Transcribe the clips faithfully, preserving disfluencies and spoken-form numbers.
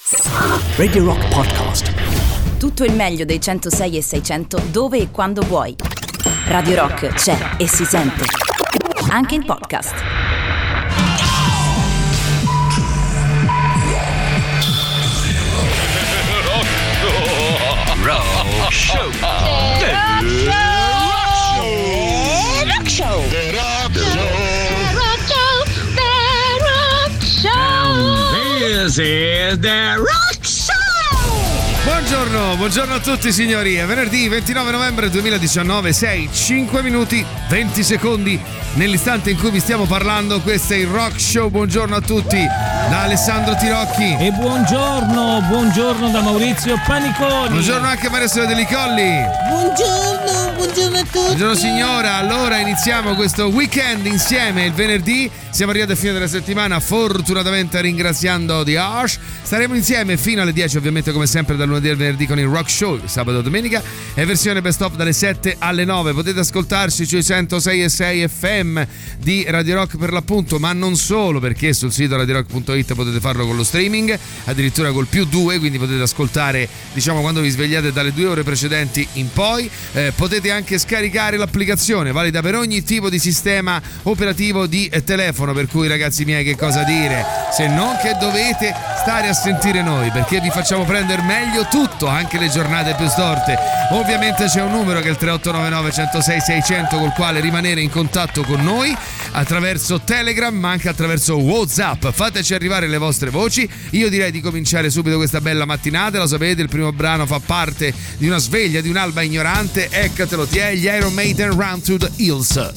Radio Rock Podcast. Tutto il meglio dei centosei e seicento dove e quando vuoi. Radio Rock c'è e si sente anche in podcast. Rock Show. The Rock Show. The Rock Show. The Rock Show. This is the Rock Show. Buongiorno, buongiorno a tutti signori, è venerdì ventinove novembre duemiladiciannove, sei, cinque minuti, venti secondi nell'istante in cui vi stiamo parlando. Questo è il Rock Show, buongiorno a tutti da Alessandro Tirocchi. E buongiorno, buongiorno da Maurizio Paniconi. Buongiorno anche a Maria Sonia Deli Colli. Buongiorno, buongiorno a tutti. Buongiorno signora, allora iniziamo questo weekend insieme il venerdì. Siamo arrivati a fine della settimana, fortunatamente ringraziando The Arch. Staremo insieme fino alle dieci, ovviamente come sempre dal lunedì al venerdì con il Rock Show, il sabato e domenica, e versione best of dalle sette alle nove. Potete ascoltarci sui centosei e sei F M di Radio Rock per l'appunto, ma non solo, perché sul sito radio rock punto it potete farlo con lo streaming, addirittura col più due, quindi potete ascoltare diciamo quando vi svegliate dalle due ore precedenti in poi. Eh, potete anche scaricare l'applicazione, valida per ogni tipo di sistema operativo di eh, telefono, per cui ragazzi miei, che cosa dire se non che dovete stare a sentire noi, perché vi facciamo prendere meglio tutto, anche le giornate più storte. Ovviamente c'è un numero che è il tre otto nove nove uno zero sei sei zero zero col quale rimanere in contatto con noi attraverso Telegram, ma anche attraverso WhatsApp. Fateci arrivare le vostre voci. Io direi di cominciare subito questa bella mattinata. Lo sapete, il primo brano fa parte di una sveglia di un'alba ignorante. Eccatelo, ti è gli Iron Maiden, Run to the Hills.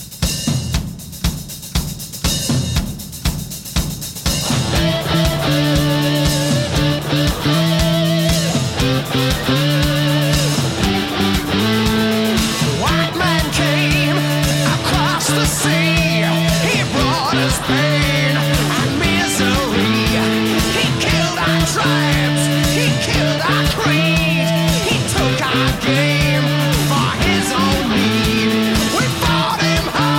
Game for his own need. We fought him hard.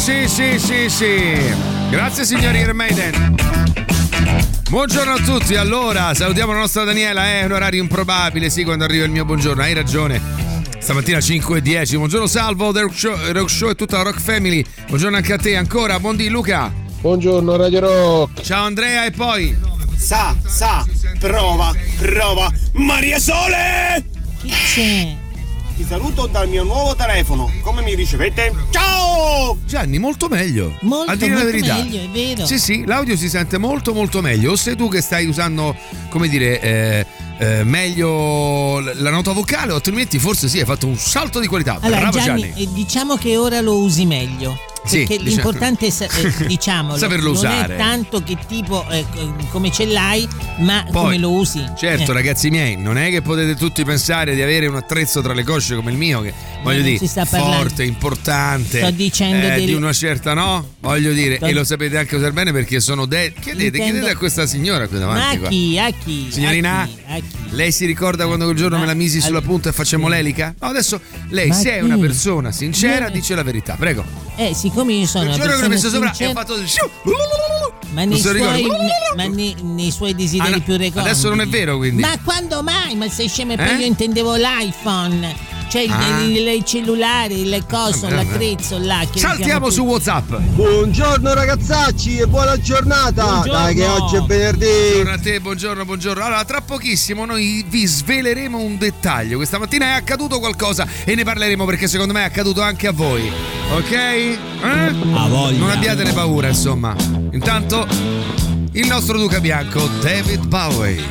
sì, sì, sì, sì. Grazie signori Iron Maiden. Buongiorno a tutti, allora salutiamo la nostra Daniela, è un orario improbabile, sì, quando arriva il mio buongiorno, hai ragione. Stamattina cinque e dieci, buongiorno Salvo, The Rock Show, Rock Show e tutta la Rock Family. Buongiorno anche a te ancora, buondì Luca. Buongiorno Radio Rock. Ciao Andrea e poi Sa, sa, prova, prova, Maria Sole! Chi c'è? Ti saluto dal mio nuovo telefono. Come mi ricevete? Ciao! Gianni, molto meglio. Molto, a dire molto la verità. meglio, è vero. Sì, sì, l'audio si sente molto molto meglio. O sei tu che stai usando, come dire, eh, eh, meglio la nota vocale, o altrimenti forse sì, hai fatto un salto di qualità. Allora, Bravo Gianni, Gianni. eh, diciamo che ora lo usi meglio. Sì, Perché diciamo. l'importante è sa- eh, diciamolo, Saperlo non usare. è tanto che tipo eh, come ce l'hai, ma Poi, come lo usi. Certo, Eh. ragazzi miei, non è che potete tutti pensare di avere un attrezzo tra le cosce come il mio, che voglio non dire, si sta parlando. forte, importante, Sto dicendo eh, del- di una certa, no? Voglio dire, Sto- e lo sapete anche usare bene perché sono de- chiedete, Intendo- chiedete a questa signora qui davanti. Ma a qua. chi? A chi? Signorina, A chi? A chi? lei si ricorda quando quel giorno Ma- me la misi sulla all- punta e facemmo sì. l'elica? No, adesso lei, Ma se è chi? una persona sincera, Io- dice la verità, prego. Eh, siccome io sono Il una giorno che l'ho persona messo sopra e sincera, ha fatto il ma Non nei, se lo suoi, ricordo. ma nei, nei suoi desideri Ah, no, più reconditi. adesso non è vero, quindi. Ma quando mai? Ma sei scemo, e poi Eh? io intendevo l'iPhone, cioè il, Ah. il, il cellulare, il coso, Vabbè, vabbè. l'attrezzo là. Che Saltiamo usiamo su tutti. WhatsApp. Buongiorno ragazzacci e buona giornata. Buongiorno. Dai che oggi è venerdì. Buongiorno a te, buongiorno, buongiorno. Allora, tra pochissimo noi vi sveleremo un dettaglio. Questa mattina è accaduto qualcosa e ne parleremo perché secondo me è accaduto anche a voi. Ok? Eh? A voglia. Non abbiatene paura, insomma. Intanto, il nostro Duca Bianco, David Bowie.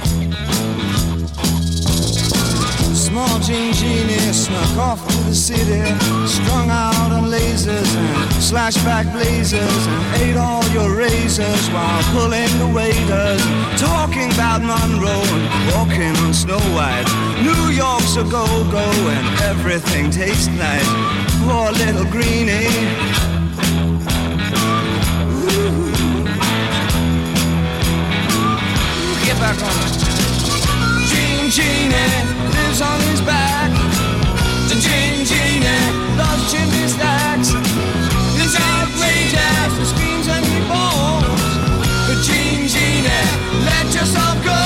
Small Jean Genie snuck off to the city, strung out on lasers and slashback blazers, and ate all your razors while pulling the waiters, talking about Monroe and walking on Snow White. New York's a go-go and everything tastes nice. Poor little greenie. Get back on it. Jean Genie lives on his back. The Jean Genie loves chimney stacks. He's outrageous, he screams and he falls. But Jean Genie, let yourself go.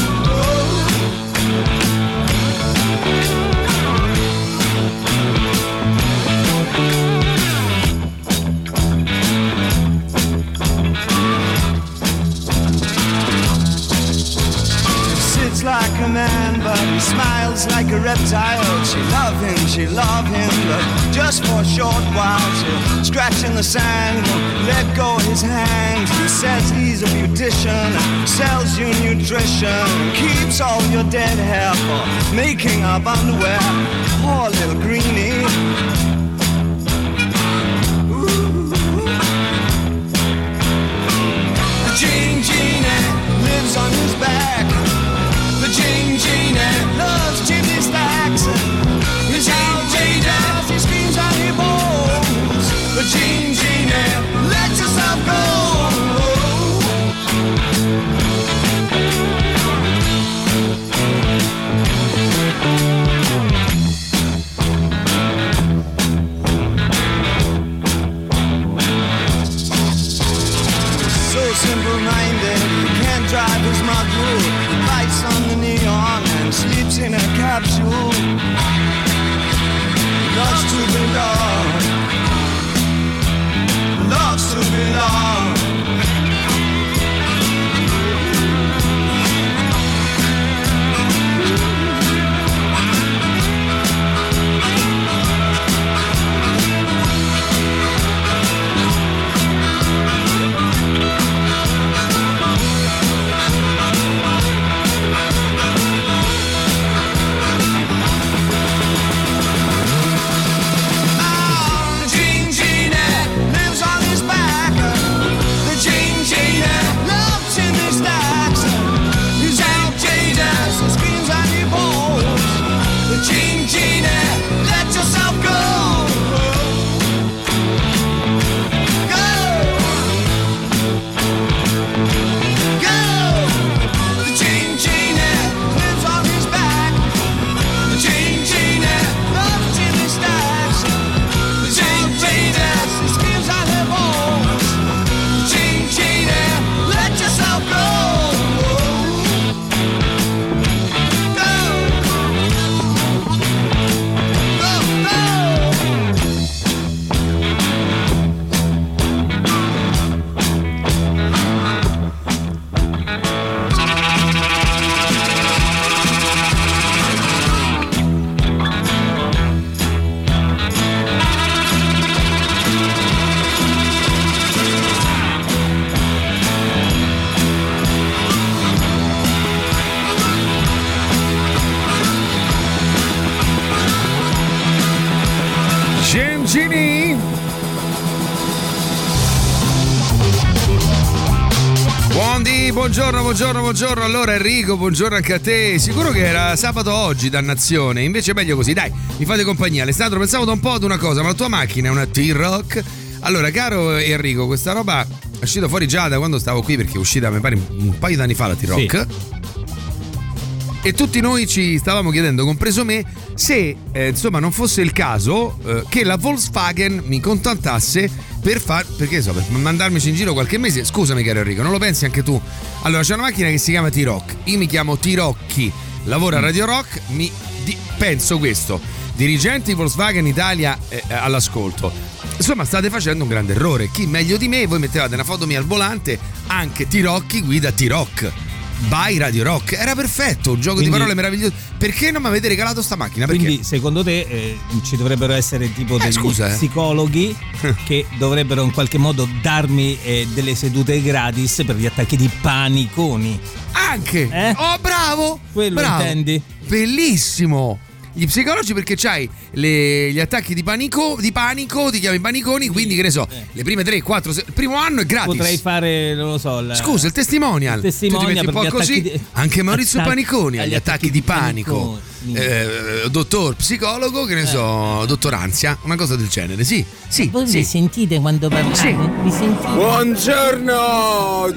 Sits like a man, but he smiles like a reptile. She love him, she love him, but just for a short while. She'll scratch in the sand, won't let go his hand. He says he's a beautician, sells you nutrition, keeps all your dead hair for making up underwear. Poor little greenie. The Jean Genie lives on his back. The Jean Genie loves chimney stacks. The Jean Genie, he screams and he moans. The Jean Genie, let yourself go. So simple-minded, he can't drive his mudroom. He bites on the neon and sleeps in a capsule. Loves to belong. Loves to belong. The Jean Genie lives on his back. The Jean Genie loves chimney stacks. He's outrageous, he screams and he bawls. The Jean Genie, let yourself go. Go. Go. The Jean Genie lives on his back. The Jean Genie loves chimney stacks. The Jean Genie, he screams and he Gini. Buondì, buongiorno, buongiorno, buongiorno. Allora Enrico, buongiorno anche a te. Sicuro che era sabato oggi, dannazione. Invece è meglio così, dai, mi fate compagnia. Alessandro, pensavo da un po' ad una cosa, ma la tua macchina è una T-Rock. Allora, caro Enrico, questa roba è uscita fuori già da quando stavo qui, perché è uscita, mi pare, un paio d'anni fa la T-Rock. Sì. E tutti noi ci stavamo chiedendo, compreso me, se eh, insomma non fosse il caso eh, che la Volkswagen mi contattasse per far, perché so, per mandarmici in giro qualche mese. Scusami caro Enrico, non lo pensi anche tu? Allora c'è una macchina che si chiama T-Rock, io mi chiamo T-Rocchi, lavoro a Radio Rock, mi di, penso questo, dirigenti Volkswagen Italia eh, all'ascolto, insomma state facendo un grande errore. Chi meglio di me, voi mettevate una foto mia al volante, anche T-Rocchi guida T-Rock by Radio Rock, era perfetto, un gioco quindi, di parole meraviglioso. Perché non mi avete regalato sta macchina? Perché? Quindi secondo te eh, ci dovrebbero essere tipo eh, degli scusa, eh. psicologhi che dovrebbero in qualche modo darmi eh, delle sedute gratis per gli attacchi di paniconi? Anche? Eh? Oh bravo! Quello bravo. intendi? Bellissimo! Gli psicologi, perché c'hai le, gli attacchi di panico, di panico, ti chiami paniconi, sì, quindi che ne so, eh. le prime tre, quattro, il primo anno è gratis. Potrei fare, non lo so, la... scusa, il testimonial. Il testimonial, tu ti metti un po' così, di... anche Maurizio attacchi, Paniconi agli attacchi, attacchi di panico. Eh, dottor psicologo, che ne so, eh. dottor Ansia, una cosa del genere, sì, sì. Voi sì. mi sentite quando parlate? Sì. Mi sentite? Buongiorno,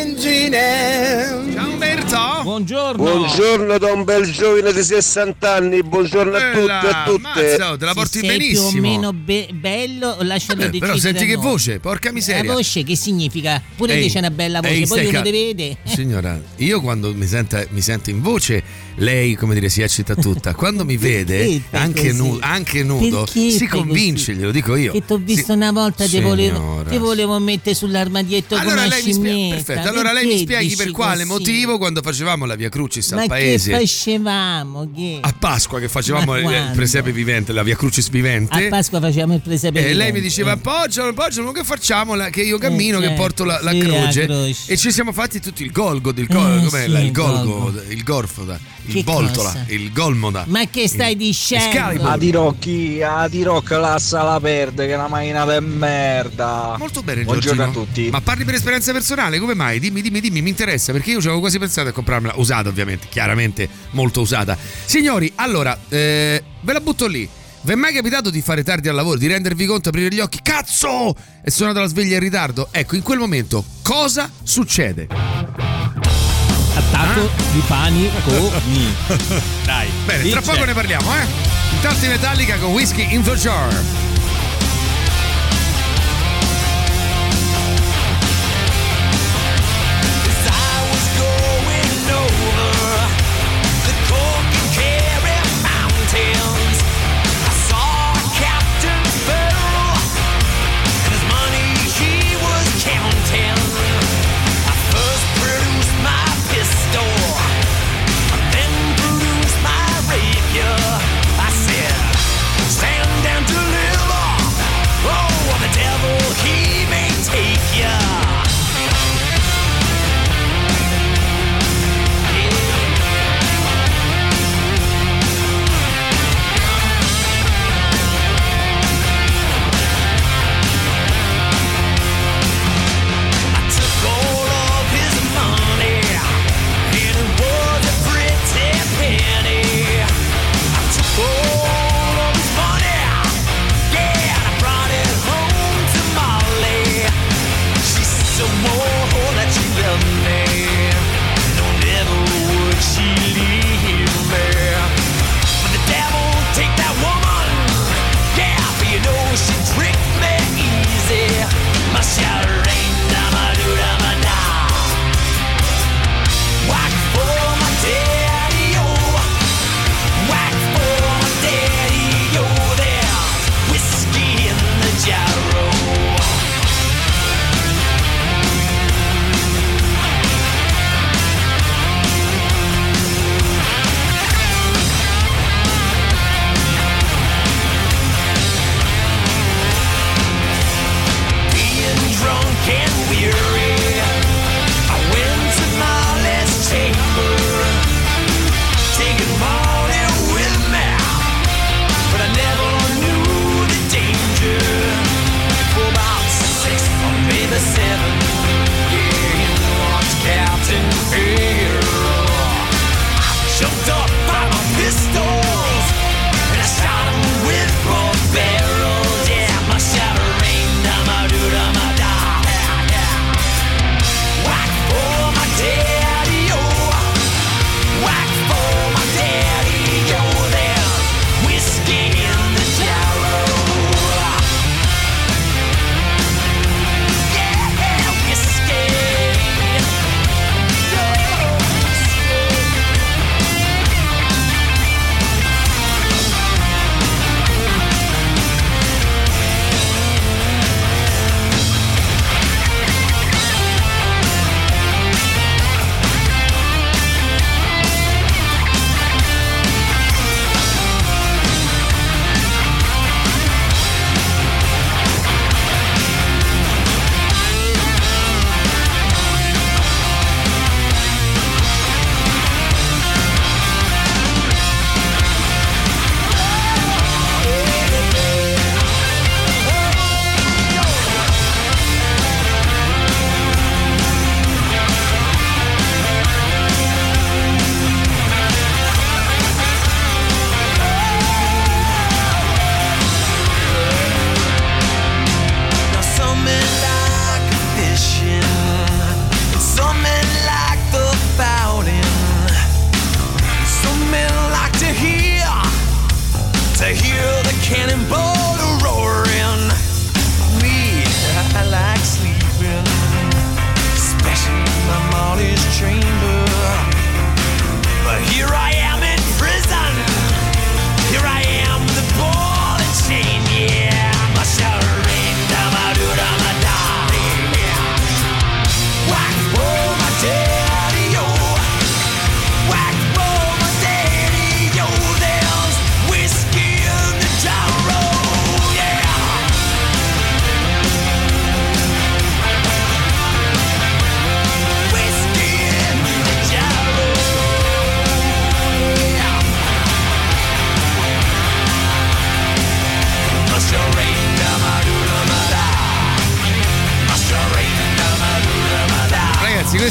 Gengine. Ciao Umberto. Buongiorno. Buongiorno da un bel giovane di sessanta anni, buongiorno a tutti e a tutte. Mazza, te la porti se sei benissimo. più o meno be- bello, lascialo eh, decidere. Però senti che noi. voce, porca miseria. La voce che significa? Pure ehi, te c'è una bella voce, ehi, poi uno cal- te vede. Signora, io quando mi sento, mi sento in voce, lei, come dire, si eccita tutta. Quando mi vede, anche, nu- anche nudo, perché si convince, glielo dico io. Che t'ho visto si- una volta, ti volevo, Signora. ti volevo mettere sull'armadietto allora come lei mi spiega, perfetto. Allora lei mi spieghi per quale così? motivo quando facevamo la Via Crucis al Ma paese. che facevamo? Che? A Pasqua che facevamo Ma il, il quando? presepe vivente, la Via Crucis vivente. A Pasqua facciamo il presepe E vivente. lei mi diceva appoggialo, appoggialo, che facciamo? La, che io cammino, Eh, che certo, porto la, la sì, croce. la croce. E ci siamo fatti tutto il golgo del gol, Eh, com'è sì, là, il il golgo, golgo. il gorfoda, il Che voltola, cosa? il golmoda. Ma che stai il, dicendo? Excalibur. A Tirocchi, a Tirocchi lascia la perde, che è una macchina per merda. Molto bene, Buongiorno Giorgino. a tutti. Ma parli per esperienza personale? Come mai? Dimmi, dimmi, dimmi, mi interessa, perché io ci avevo quasi pensato a comprarmela usata, ovviamente, chiaramente molto usata. Signori, allora, eh, ve la butto lì. Vi è mai capitato di fare tardi al lavoro, di rendervi conto, aprire gli occhi, cazzo! È suonata la sveglia in ritardo? Ecco, in quel momento cosa succede? Attacco Ah? di paniconi. Dai. Bene, dice. tra poco ne parliamo, eh? Intanto in Metallica con Whiskey in the Jar. I said, stand down to live.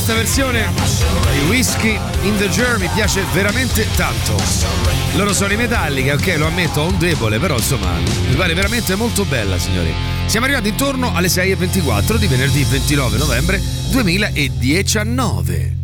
questa versione di Whiskey in the Jar mi piace veramente tanto. Loro sono i Metallica, ok, lo ammetto, ho un debole, però insomma mi pare veramente molto bella, signori. Siamo arrivati intorno alle sei e ventiquattro di venerdì ventinove novembre duemiladiciannove.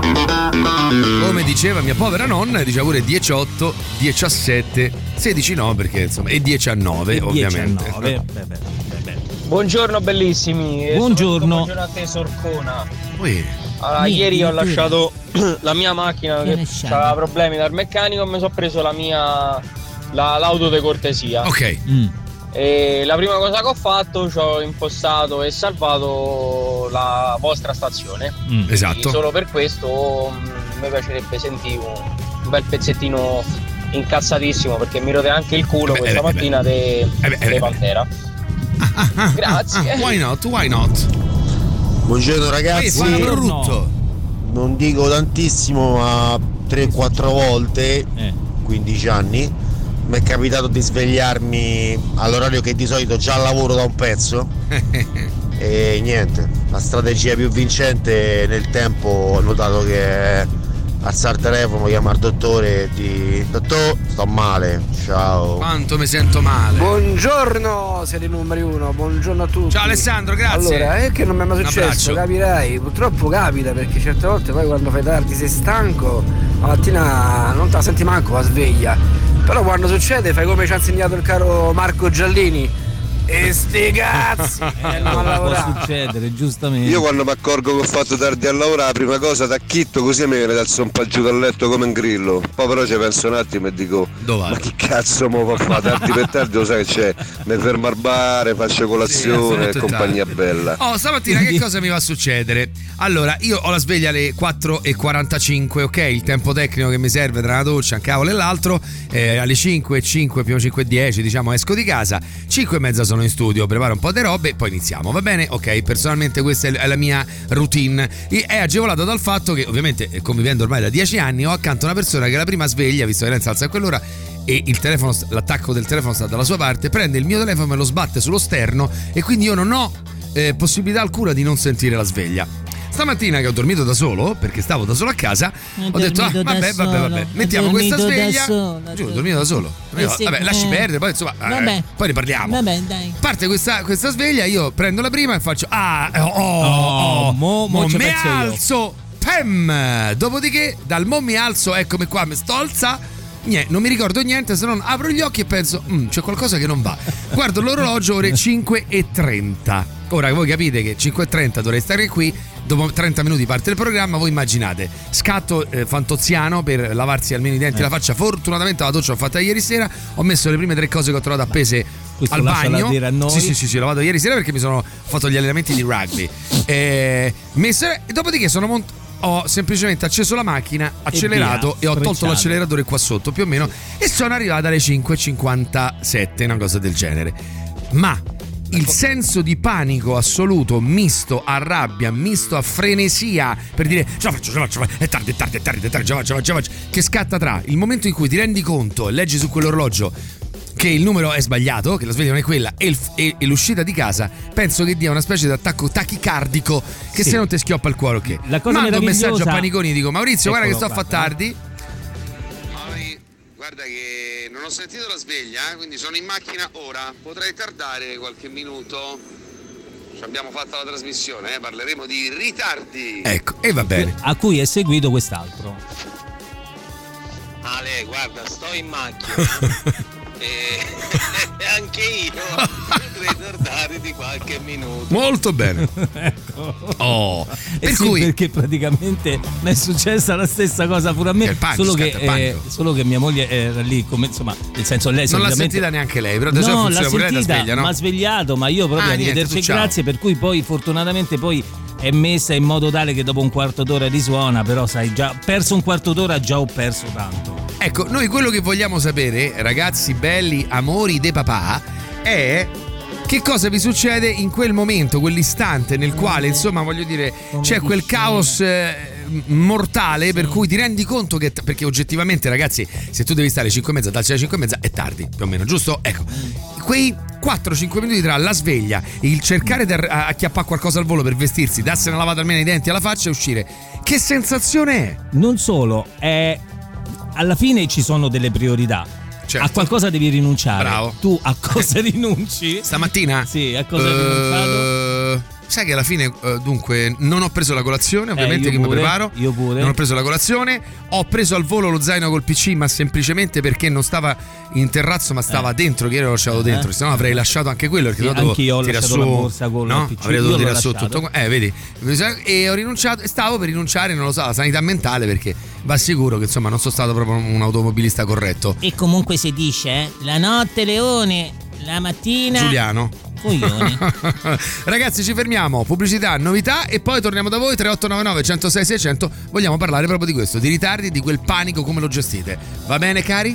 Come diceva mia povera nonna, diceva pure diciotto, diciassette, sedici no, perché insomma, e diciannove e ovviamente. diciannove, beh, beh, beh. Buongiorno bellissimi. Buongiorno. Buongiorno a te Sorcona. Ui. Allora, Niente, ieri ho niente. lasciato la mia macchina Che che lasciato? aveva problemi dal meccanico e mi sono preso la mia la- l'auto di cortesia. Ok. Mm. E la prima cosa che ho fatto, ci ho impostato e salvato la vostra stazione. Mm. Esatto. Solo per questo mh, mi piacerebbe sentire un, un bel pezzettino incazzatissimo, perché mi rode anche il culo Eh beh, questa eh beh, mattina de, eh beh, eh de beh. Pantera. Grazie. Ah, why not? Why not? Buongiorno Ehi, ragazzi, fa brutto. non dico tantissimo ma tre quattro volte, Eh. quindici anni, mi è capitato di svegliarmi all'orario che di solito già lavoro da un pezzo e niente, la strategia più vincente nel tempo ho notato che è alzare il telefono, chiamare il dottore e di dottor, sto male, ciao. Quanto mi sento male. Buongiorno, siete i numeri uno, buongiorno a tutti. Ciao Alessandro, grazie. Allora, è che non mi è mai Un successo, abbraccio. capirai, purtroppo capita, perché certe volte poi quando fai tardi sei stanco, la mattina non te la senti manco la sveglia. Però quando succede fai come ci ha insegnato il caro Marco Giallini. E sti cazzi! Eh, non no, può lavorare. succedere, giustamente. Io quando mi accorgo che ho fatto tardi a lavorare, la prima cosa t'acchitto così mi viene dal son giù dal letto come un grillo. Poi però ci penso un attimo e dico: Dov'è? ma che cazzo mo fa fare? Tardi per tardi lo sai che c'è, mi fermo al bar, faccio colazione Sì, e compagnia tardi. bella. Oh, stamattina che cosa mi va a succedere? Allora, io ho la sveglia alle quattro e quarantacinque, ok? Il tempo tecnico che mi serve tra una doccia, un cavolo e l'altro. Eh, alle cinque e cinque, più cinque e dieci, diciamo, esco di casa. cinque e mezza sono in studio, preparo un po' di robe e poi iniziamo, va bene? Ok, personalmente questa è la mia routine. E è agevolata dal fatto che, ovviamente, convivendo ormai da dieci anni, ho accanto una persona che la prima sveglia, visto che lei si alza a quell'ora, e il telefono, l'attacco del telefono sta dalla sua parte, prende il mio telefono e me lo sbatte sullo sterno e quindi io non ho eh, possibilità alcuna di non sentire la sveglia. Stamattina che ho dormito da solo, perché stavo da solo a casa, Hai ho detto ah, dormito da vabbè, vabbè, vabbè, solo, mettiamo hai questa dormito da sveglia. solo, Giuro, ho dormito da solo. Eh sì, vabbè, lasci eh. perdere, poi insomma, eh, Vabbè. poi ne parliamo. Vabbè, dai. Parte questa, questa sveglia, io prendo la prima e faccio ah, oh, oh, Oh, oh, mo- mo ci mi penso io. alzo, pem. Dopodiché dal mo mi alzo, eccomi qua, mi sto alza. Niente, non mi ricordo niente, se non apro gli occhi e penso "Mm, c'è qualcosa che non va". Guardo l'orologio, ore cinque e trenta. Ora voi capite che cinque e trenta dovrei stare qui. Dopo trenta minuti parte il programma, voi immaginate scatto eh, fantoziano per lavarsi almeno i denti e Eh. la faccia. Fortunatamente la doccia l'ho fatta ieri sera, ho messo le prime tre cose che ho trovato appese Questo al lasciala bagno. dire a noi. Sì, sì, sì, sì, l'ho lavato ieri sera perché mi sono fatto gli allenamenti di rugby. Eh, messo, e dopodiché sono mont- ho semplicemente acceso la macchina, accelerato via, e ho tolto sfrecciato. l'acceleratore qua sotto più o meno e sono arrivato alle cinque e cinquantasette, una cosa del genere. Ma il senso di panico assoluto, misto a rabbia, misto a frenesia, per dire ce la faccio, ce la faccio, è tardi, è tardi, è tardi, è tardi, ce la faccio, ce la faccio, ce la faccio, che scatta tra il momento in cui ti rendi conto e leggi su quell'orologio che il numero è sbagliato, che la sveglia non è quella, e, il- e- e l'uscita di casa, penso che dia una specie di attacco tachicardico che Sì. se non ti schioppa il cuore, ok. La cosa Mando un messaggio a meravigliosa- Paniconi, dico Maurizio, guarda che sto Eccolo a fa qua. tardi. Poi, guarda che non ho sentito la sveglia, eh, quindi sono in macchina ora, potrei tardare qualche minuto. Ci abbiamo fatto la trasmissione, eh, parleremo di ritardi. Ecco, e va bene. A cui è seguito quest'altro. Ale, guarda, sto in macchina e anche io potrei tardare di qualche minuto. Molto bene. Ecco. Oh, Eh per sì, cui perché praticamente mi è successa la stessa cosa pure a me, Che il panico, solo, che, scatta il eh, panico. solo che mia moglie era lì come, insomma, nel senso lei non l'ha solitamente- sentita neanche lei, però adesso no, funziona l'ha pure lei da sentita, sveglia, no? ma ha svegliato, ma io proprio Ah, arrivederci niente, tu ciao. grazie, per cui poi fortunatamente poi è messa in modo tale che dopo un quarto d'ora risuona, però sai, già perso un quarto d'ora, già ho perso tanto. Ecco, noi quello che vogliamo sapere, ragazzi belli, amori de papà, è che cosa vi succede in quel momento, quell'istante nel quale, insomma, voglio dire, c'è quel caos eh, mortale, per cui ti rendi conto che, perché oggettivamente ragazzi, se tu devi stare alle cinque e mezza, darci alle cinque e mezza è tardi, più o meno, giusto? Ecco, quei quattro cinque minuti tra la sveglia, il cercare di acchiappare qualcosa al volo per vestirsi, darsi una lavata almeno ai denti, alla faccia e uscire, che sensazione è? Non solo, è alla fine ci sono delle priorità. Certo. A qualcosa devi rinunciare. Bravo. Tu a cosa rinunci? Stamattina? Sì, a cosa hai uh, rinunciato? Sai che alla fine, uh, dunque, non ho preso la colazione, ovviamente eh, che pure, mi preparo. Io pure. Non ho preso la colazione, ho preso al volo lo zaino col P C, ma semplicemente perché non stava in terrazzo, ma stava eh. dentro, che io l'ho lasciato eh. dentro, se no avrei lasciato anche quello, perché sì, dovevo anche io ho tirare lasciato su, la borsa con no? il P C. Avrei dovuto tirare su lasciato. tutto. Eh, vedi, e ho rinunciato, stavo per rinunciare, non lo so, alla sanità mentale, perché va sicuro che insomma non sono stato proprio un automobilista corretto. E comunque si dice, eh? La notte leone, la mattina Giuliano. Ragazzi, ci fermiamo, pubblicità, novità e poi torniamo da voi. Tre otto nove nove, uno zero sei, sei zero zero. Vogliamo parlare proprio di questo, di ritardi, di quel panico, come lo gestite. Va bene, cari?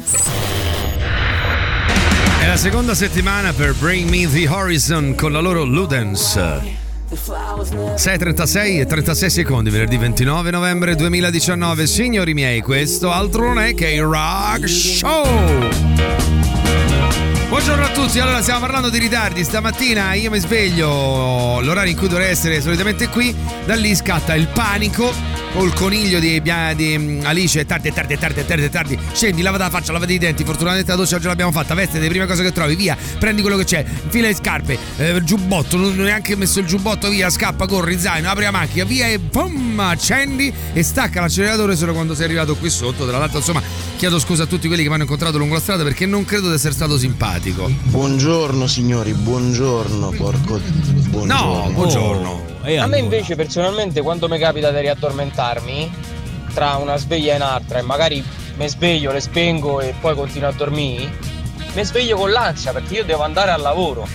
È la seconda settimana per Bring Me the Horizon con la loro Ludens. sei e trentasei e trentasei secondi, venerdì ventinove novembre duemiladiciannove. Signori miei, questo altro non è che il Rock Show. Buongiorno a tutti, allora stiamo parlando di ritardi. Stamattina io mi sveglio l'orario in cui dovrei essere solitamente qui, da lì scatta il panico col coniglio di, di Alice, tardi, tardi, tardi, tardi, tardi, scendi, lavati la faccia, lavati i denti, fortunatamente la doccia oggi l'abbiamo fatta, veste le prime cose che trovi, via, prendi quello che c'è, fila le scarpe, eh, giubbotto, non hai neanche messo il giubbotto, via, scappa, corri, zaino, apri la macchina, via e boom, accendi e stacca l'acceleratore solo quando sei arrivato qui sotto. Tra l'altro, insomma, chiedo scusa a tutti quelli che mi hanno incontrato lungo la strada perché non credo di essere stato simpatico. Buongiorno signori, buongiorno, porco. Buongiorno. No, buongiorno. Oh. A me invece personalmente quando mi capita di riaddormentarmi tra una sveglia e un'altra e magari mi sveglio, le spengo e poi continuo a dormire, mi sveglio con l'ansia perché io devo andare al lavoro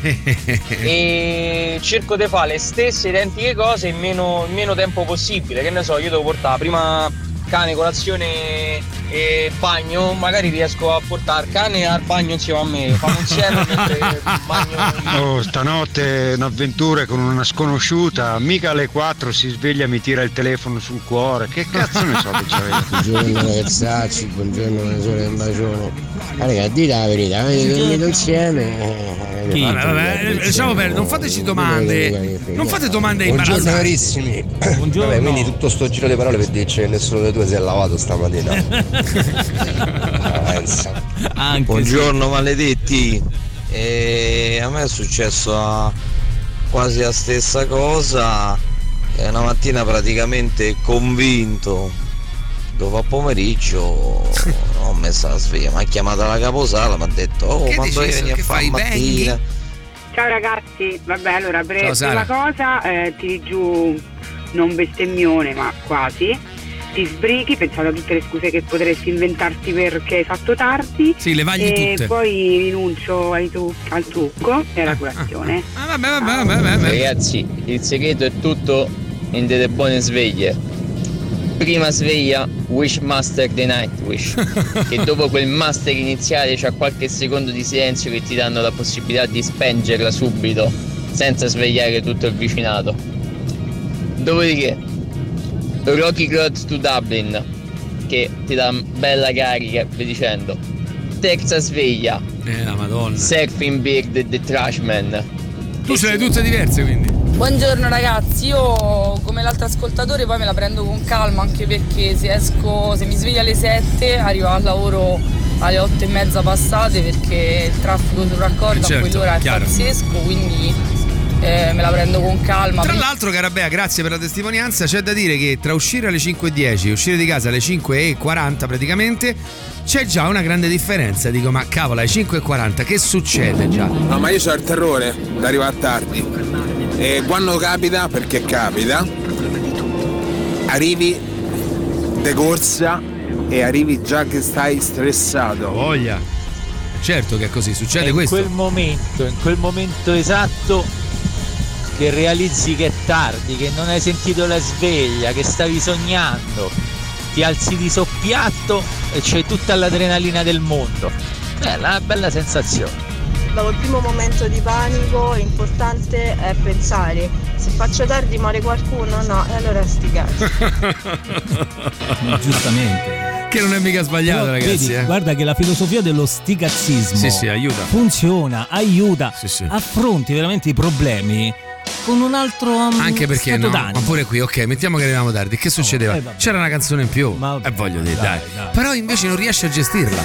e cerco di fare le stesse identiche cose in meno, in meno tempo possibile. Che ne so, io devo portare prima cane, colazione e bagno, magari riesco a portare il cane al bagno insieme a me, fanno insieme mentre bagno. Oh, stanotte un'avventura con una sconosciuta, mica alle quattro si sveglia e mi tira il telefono sul cuore, che cazzo ne so che c'avete? Buongiorno ragazzacci, buongiorno Nasore un bacione. Ah, raga, dite la verità, avete dormito insieme? Sì, vabbè, vabbè, lasciamo perdere, non fateci domande, non fate domande imbarazzanti. Buongiorno carissimi. Buongiorno. Vabbè, quindi tutto sto giro di parole per dirci che nessuno dei due si è lavato stamattina. Anche buongiorno sì. Maledetti, e a me è successo quasi la stessa cosa, e una mattina praticamente convinto dopo a pomeriggio non ho messo la sveglia, mi ha chiamata la caposala, mi ha detto oh che quando vieni a fare mattina. Ciao ragazzi, vabbè allora pre- prima cosa eh, tiri giù non bestemmione ma quasi, ti sbrighi pensando a tutte le scuse che potresti inventarti perché hai fatto tardi, sì, le vagli e tutte. Poi rinuncio ai tu- al trucco e alla colazione. Ah, vabbè, vabbè, vabbè, vabbè. Ragazzi, il segreto è tutto in delle buone sveglie. Prima sveglia, Wish Master the Night Wish, che dopo quel master iniziale c'ha qualche secondo di silenzio che ti danno la possibilità di spengerla subito senza svegliare tutto il vicinato. Dopodiché Rocky Road to Dublin, che ti dà bella carica, vi dicendo. Terza sveglia, eh, la Madonna, Surfing Beard The Trashman. Tu ce le hai tutte diverse quindi. Buongiorno ragazzi, io come l'altro ascoltatore poi me la prendo con calma, anche perché se esco, se mi sveglio alle sette arrivo al lavoro alle otto e mezza passate perché il traffico sul raccordo certo, a quell'ora è chiaro. pazzesco, quindi eh, me la prendo con calma. Tra l'altro, cara Bea, grazie per la testimonianza. C'è da dire che tra uscire alle cinque e dieci e uscire di casa alle cinque e quaranta praticamente c'è già una grande differenza. Dico, ma cavolo, alle cinque e quaranta che succede già? No, ma io c'ho il terrore di arrivare tardi. E quando capita, perché capita, arrivi de corsa e arrivi già che stai stressato. Voglia. Certo che è così, succede è in questo. In quel momento, in quel momento esatto che realizzi che è tardi, che non hai sentito la sveglia, che stavi sognando, ti alzi di soppiatto e c'hai tutta l'adrenalina del mondo. È una bella sensazione. dopo il primo momento di panico l'importante è pensare: se faccio tardi muore qualcuno? No, e allora sti cazzi. Giustamente. Che non è mica sbagliato, però, ragazzi. Vedi, eh. Guarda che la filosofia dello sticazzismo sì, sì, aiuta. funziona, aiuta, sì, sì. affronti veramente i problemi con un altro um, anche perché stato no, d'animo. ma pure qui, ok, mettiamo che arriviamo tardi. Che succedeva? eh, C'era una canzone in più. Ma, e eh, voglio dire, dai, dai, dai. Però invece non riesce a gestirla.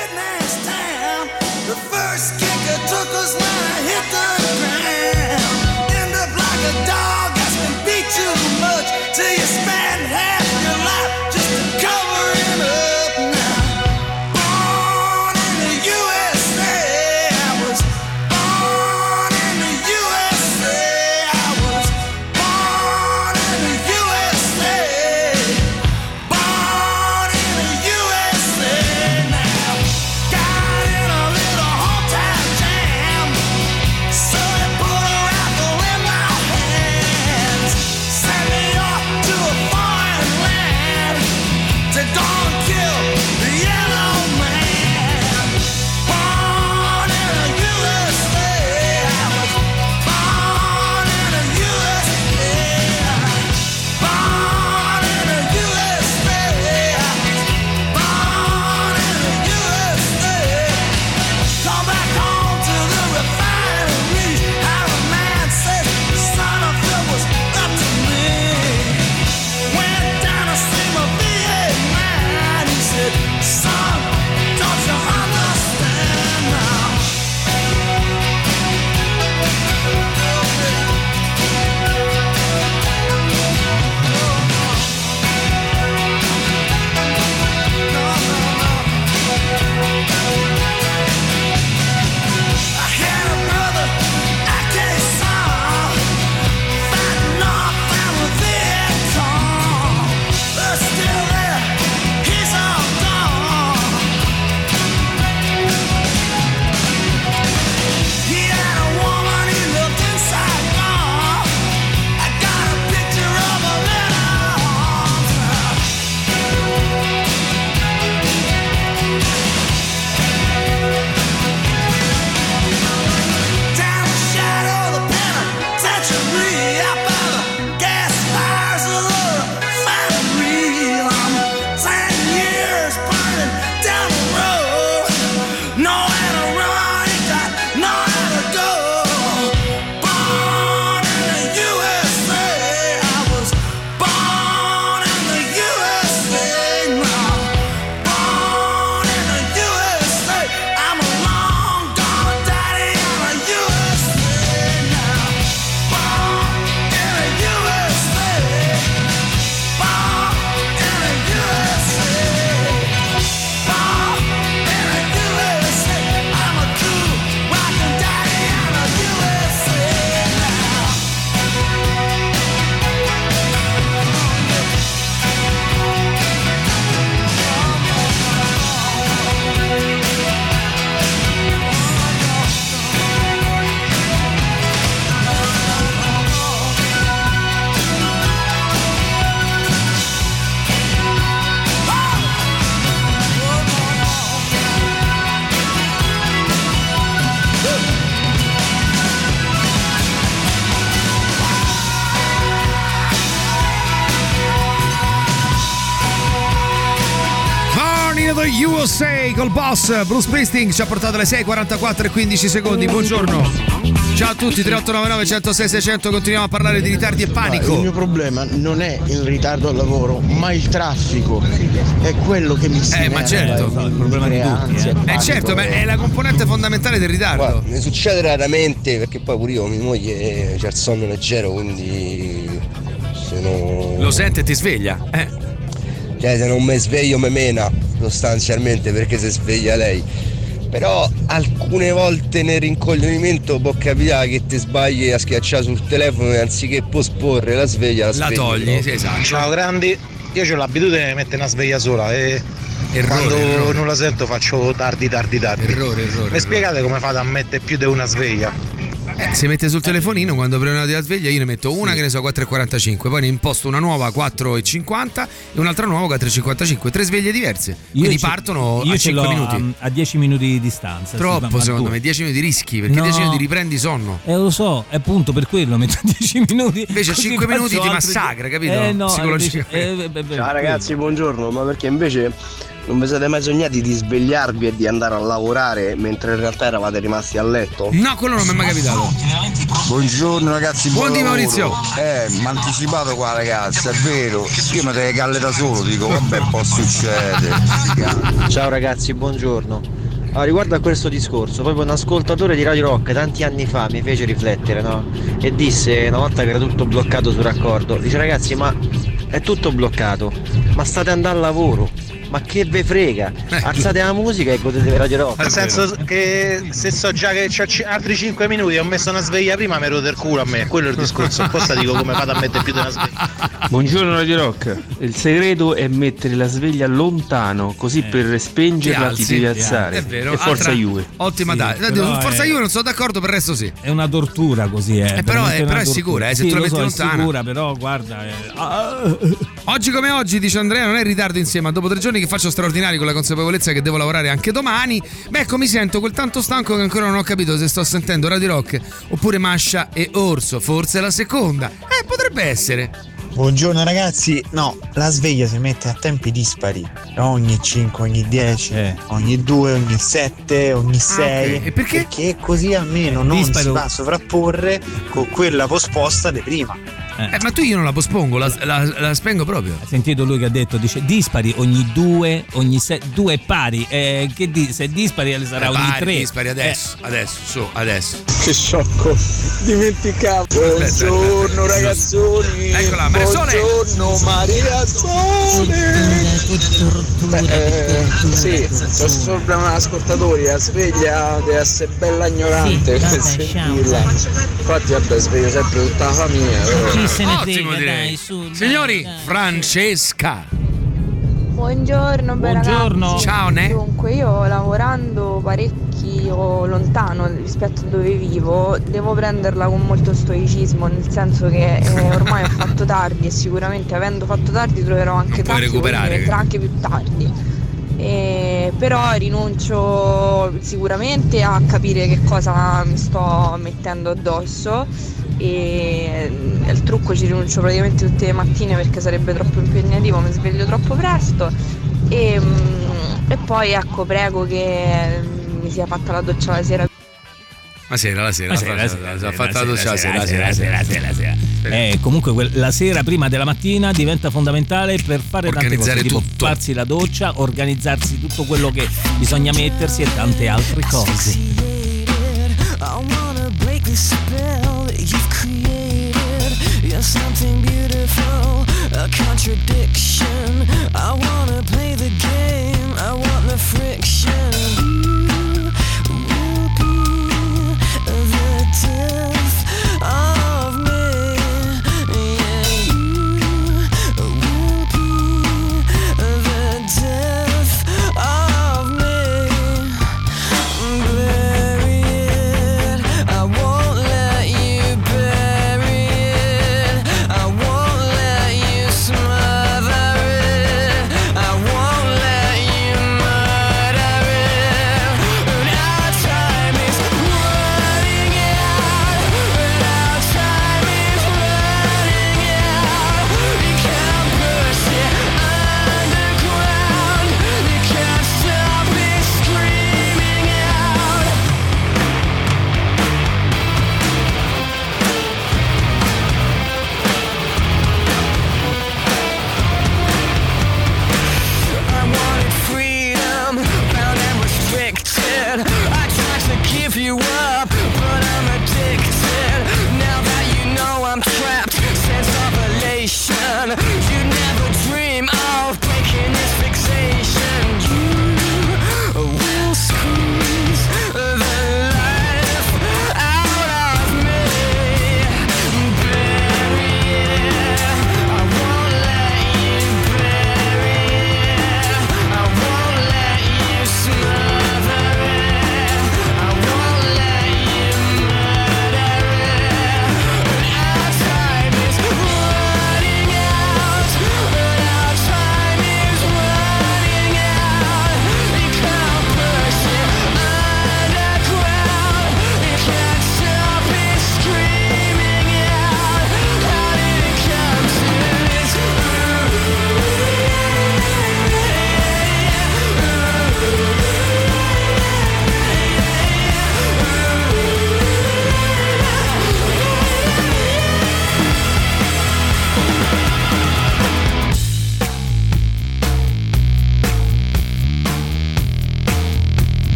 U S A col boss Bruce Springsteen ci ha portato alle sei e quarantaquattro e quindici secondi. Buongiorno, ciao a tutti. Tre otto nove nove uno zero sei sei zero zero. Continuiamo a parlare di ritardi e panico. Il mio problema non è il ritardo al lavoro, ma il traffico. È quello che mi si Eh ma certo, il problema di tutti. Eh, eh certo, ma è la componente fondamentale del ritardo. Guarda, mi succede raramente perché poi pure io, mia moglie c'ha il sonno leggero, quindi se non... Lo sente e ti sveglia. Eh. Cioè se non mi sveglio me mena sostanzialmente, perché si sveglia lei. Però alcune volte nel rincoglionimento può capitare che ti sbagli a schiacciare sul telefono e anziché posporre la sveglia la, la togli, sì, esatto. Ciao grandi, io ho l'abitudine di mettere una sveglia sola e errore, quando errore. non la sento faccio tardi tardi tardi. Errore, errore. Mi spiegate come fate a mettere più di una sveglia? Eh, si mette sul telefonino, quando prenoti la sveglia io ne metto una, sì, che ne so, quattro e quarantacinque, poi ne imposto una nuova quattro e cinquanta e un'altra nuova quattro e cinquantacinque, tre sveglie diverse. Io Quindi ce, partono io a cinque minuti. A, a dieci minuti di distanza. Troppo, sì, secondo me, dieci minuti rischi, perché no, dieci minuti riprendi sonno. Eh, lo so, è appunto per quello metto dieci minuti. Invece a cinque minuti ti massacra, capito? Eh, no, psicologicamente. Eh, beh, beh, Ciao ragazzi, buongiorno, ma perché invece non vi siete mai sognati di svegliarvi e di andare a lavorare mentre in realtà eravate rimasti a letto? No, quello non mi è mai capitato. Buongiorno ragazzi, buon buon Maurizio. Eh, mi ha anticipato qua ragazzi, è vero. Io mi devo calle da solo, dico vabbè, può succedere. Ciao ragazzi, buongiorno. Ah, riguardo a questo discorso, proprio un ascoltatore di Radio Rock tanti anni fa mi fece riflettere, no? E disse, una volta che era tutto bloccato sul raccordo, dice ragazzi, ma è tutto bloccato, ma state andando al lavoro, ma che ve frega, alzate la musica e godete di Radio Rock. Nel senso che se so già che c'ho c- altri cinque minuti e ho messo una sveglia prima, mi rode il culo a me, quello è il discorso. Apposta dico come vado a mettere più di una sveglia. Buongiorno Radio Rock, il segreto è mettere la sveglia lontano, così eh. per spengerla ti, ti devi alzare. È vero, e forza Juve. Ottima sì, data. Forza è... Juve non sono d'accordo, per il resto sì. È una tortura così, eh. eh però è, però è sicura, eh, se sì, tu la metti so, lontana. È sicura, però guarda. Eh. Ah. Oggi come oggi, dice Andrea, non è in ritardo insieme, dopo tre giorni che faccio straordinari con la consapevolezza che devo lavorare anche domani. Beh, ecco, mi sento quel tanto stanco che ancora non ho capito se sto sentendo Radio Rock oppure Mascia e Orso, forse la seconda. Eh, potrebbe essere. Buongiorno ragazzi, no, la sveglia si mette a tempi dispari, ogni cinque, ogni dieci, eh. ogni due, ogni sette, ogni sei. Ah, okay. E perché? Perché così almeno non disparo. Si va a sovrapporre con quella posposta di prima. Eh. Eh, ma tu io non la pospongo, la, la, la spengo proprio. Hai sentito lui che ha detto, dice dispari ogni due, ogni sei, due pari, eh, che di, se dispari sarà eh, ogni pari, tre. Dispari adesso, eh. adesso, su, adesso. Che sciocco, dimenticavo. Buongiorno ragazzoni. Eccola, buongiorno Maria Sole. Beh, eh, sì, c'ho solo problema ascoltatori, la sveglia deve essere bella ignorante per sentirla. Infatti vabbè, sveglio sempre tutta la famiglia, però. Se ne Ottimo, frega, direi. dai, su, Signori, dai, dai. Francesca. Buongiorno, beh, Buongiorno. ragazzi. Ciao, Ne. Dunque, io lavorando parecchio lontano rispetto a dove vivo, devo prenderla con molto stoicismo, nel senso che eh, ormai ho fatto tardi e sicuramente avendo fatto tardi troverò anche puoi tardi, recuperare. diventerà anche più tardi. Eh, però rinuncio sicuramente a capire che cosa mi sto mettendo addosso e il trucco ci rinuncio praticamente tutte le mattine perché sarebbe troppo impegnativo, mi sveglio troppo presto e, e poi ecco, prego che mi sia fatta la doccia la sera. La sera, la sera, La sera, la sera, sera, ha fatto la doccia la sera, la sera, la sera, la sera, la sera. Eh, comunque quel- la sera prima della mattina diventa fondamentale per fare tante Organizzare cose, tipo tutto. farsi la doccia, organizzarsi tutto quello che bisogna mettersi e tante altre cose. I wanna break the spell that you've created. You're something beautiful, a contradiction. I wanna play the game, I want the friction. You will be the death of me. Yeah, you will be the death of me. Bury it, I won't let you bury it. I won't let you smother it. I won't let you murder it.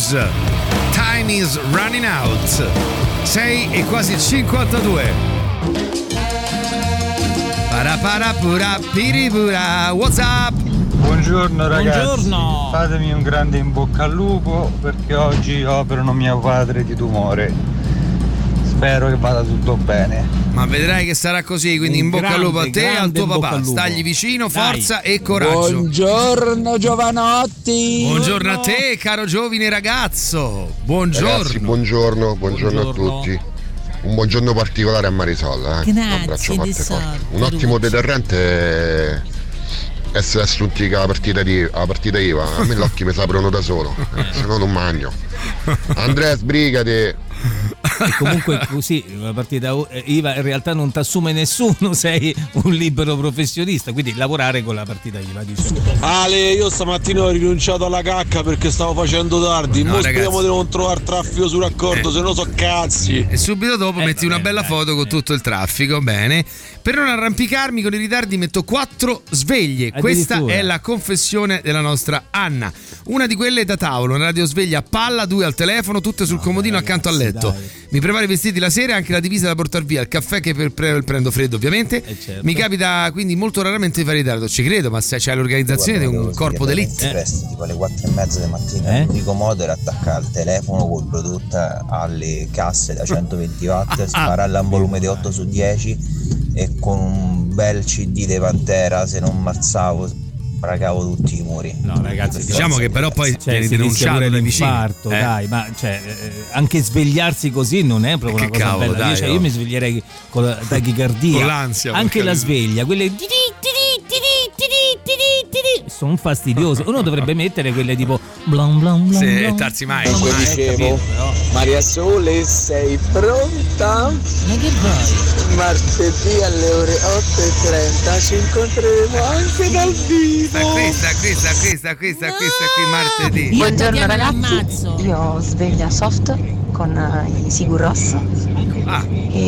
Blues. Time is running out. sei e quasi cinquantadue. Para para pura piripura. What's up? Buongiorno ragazzi. Buongiorno. Fatemi un grande in bocca al lupo perché oggi operano mio padre di tumore. Spero che vada tutto bene. Ma vedrai che sarà così, quindi Un in bocca al lupo a te e al tuo papà. Stagli vicino, forza Dai. e coraggio. Buongiorno giovanotti. Buongiorno a te, caro giovine ragazzo. Buongiorno. Ragazzi, buongiorno, buongiorno, buongiorno a tutti. Un buongiorno particolare a Marisol. Eh. Grazie, Un abbraccio forte, tesoro. forte. Un ottimo deterrente è essere assunti che la partita, di, la partita I V A. A me gli occhi mi si aprono da solo, eh, se no non magno. Andrea, sbrigati. E comunque così la partita I V A in realtà non ti assume nessuno, sei un libero professionista, quindi lavorare con la partita I V A, diciamo. Ale, io stamattina ho rinunciato alla cacca perché stavo facendo tardi. No, Mo ragazzi. speriamo di non trovare traffico sul raccordo, Eh. se no so cazzi. E subito dopo Eh, metti una bella foto con tutto il traffico, bene. Per non arrampicarmi con i ritardi metto quattro sveglie. Questa Addirittura. è la confessione della nostra Anna. Una di quelle da tavolo, una radiosveglia a palla, due al telefono, tutte sul comodino accanto al letto. dai. Mi preparo i vestiti la sera e anche la divisa da portare via, il caffè che per pre- prendo freddo ovviamente. certo. Mi capita quindi molto raramente di fare ritardo, ci credo, ma se c'è l'organizzazione di un corpo d'elite. Presto, tipo alle quattro e mezza di mattina, Eh? l'unico modo era attaccare il telefono col Bluetooth alle casse da centoventi watt, spararla a un volume di otto su dieci e con un bel C D di Pantera, se non marzavo bracavo tutti i muri. No ragazzi, Diciamo che però poi cioè, vieni si rischia denunciato pure dai vicini. l'infarto, Eh. dai, ma cioè, eh, anche svegliarsi così non è proprio Che una cosa cavolo, bella. dai, io, cioè, oh. io mi sveglierei con la tachicardia, Con l'ansia, anche porca la miseria. sveglia, quelle di- di- di- di- di- di- di- di- sono fastidiose. Uno dovrebbe mettere quelle tipo blan blan blan Sì, blan. tarsi mai. Comunque mai. dicevo, Maria Sole, sei pronta? Ma che vuoi? Martedì alle ore otto e trenta ci incontreremo anche dal vivo. Sta qui, sta qui, sta qui, sta qui, sta qui, sta qui martedì. Io Buongiorno Tatiana ragazzi, l'ammazzo. io sveglia soft con eh, i Sigur Rós Ah,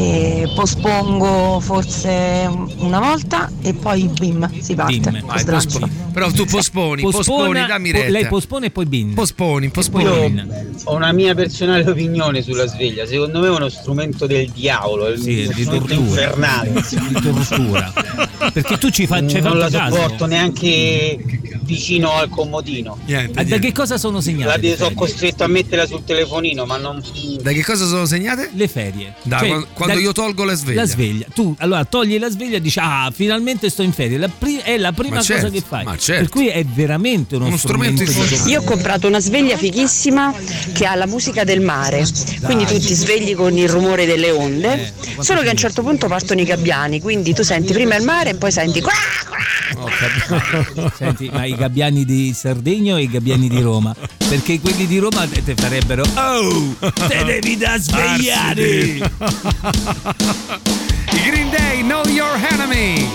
e pospongo forse una volta e poi bim, si parte. Bim. con vai, slanci. pospo- però tu posponi, Pospona- posponi, dammi po- retta. lei pospone e poi bin. Posponi, posponi. Io ho una mia personale opinione sulla sveglia, secondo me è uno strumento del diavolo, è Sì, uno di strumento tortura. infernale. Di tortura. Perché tu ci fai ci hai Non la fatto caso. sopporto neanche vicino al comodino. Niente, Ah, da niente. che cosa sono La segnate? de- le sono ferie? costretto a metterla sul telefonino, ma non. Da che cosa sono segnate? Le ferie. Da Cioè, quando, quando da- io tolgo la sveglia. La sveglia. Tu allora togli la sveglia e dici ah finalmente sto in ferie. La pri- è la prima Ma cosa certo, che fai. ma certo. Per cui è veramente uno, Uno strumento di importante. Io ho comprato una sveglia fighissima che ha la musica del mare, quindi tu ti svegli con il rumore delle onde, solo che a un certo punto partono i gabbiani, quindi tu senti prima il mare e poi senti qua. Ho capito. Senti, ma i gabbiani di Sardegna o i gabbiani di Roma? Perché quelli di Roma te, te farebbero oh, te devi da svegliare. I Green Day, Know Your Enemy.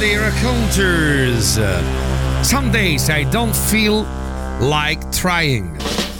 dei Raconteurs. Some days I don't feel like trying.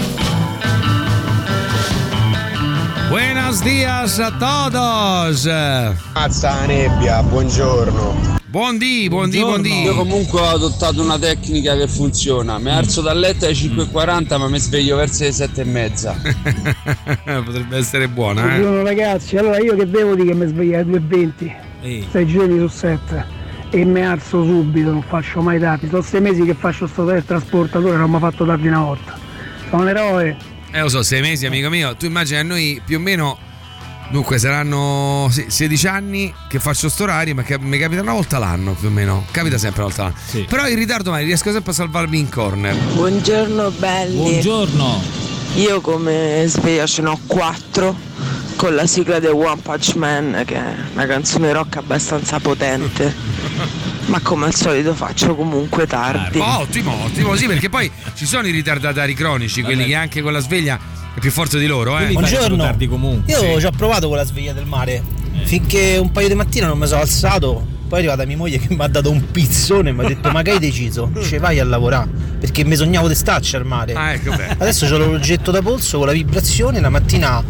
Buenos dias a todos. Mazza la nebbia, buongiorno. Buondì, buondì, buondì. Io comunque ho adottato una tecnica che funziona. Mi alzo dal letto alle cinque e quaranta ma mi sveglio verso le sette e mezza. Potrebbe essere buona, eh. Buongiorno ragazzi, allora io che devo dire che mi sveglio alle due e venti, sei giorni su sette e mi alzo subito, non faccio mai tardi. Sono sei mesi che faccio sto trasportatore, non mi ha fatto tardi una volta. Sono un eroe. Eh lo so, sei mesi amico mio. Tu immagini a noi più o meno. Dunque saranno sì, sedici anni che faccio sto orario, ma che mi capita una volta l'anno più o meno. Capita sempre una volta l'anno. Sì. Però in ritardo mai riesco sempre a salvarmi in corner. Buongiorno belli. Buongiorno. Io come sveglia ce n'ho quattro con la sigla di One Punch Man, che è una canzone rock abbastanza potente. Ma come al solito faccio comunque tardi. Oh, ottimo, ottimo, sì, perché poi ci sono i ritardatari cronici, quelli che anche con la sveglia è più forte di loro, eh. Buongiorno. Comunque. Io Sì. ci ho provato con la sveglia del mare finché un paio di mattine non mi sono alzato. Poi è arrivata mia moglie che mi ha dato un pizzone e mi ha detto: ma che hai deciso? Dice vai a lavorare, perché mi sognavo di starci al mare. Ah, ecco, beh. Adesso c'ho l'oggetto da polso con la vibrazione, la mattina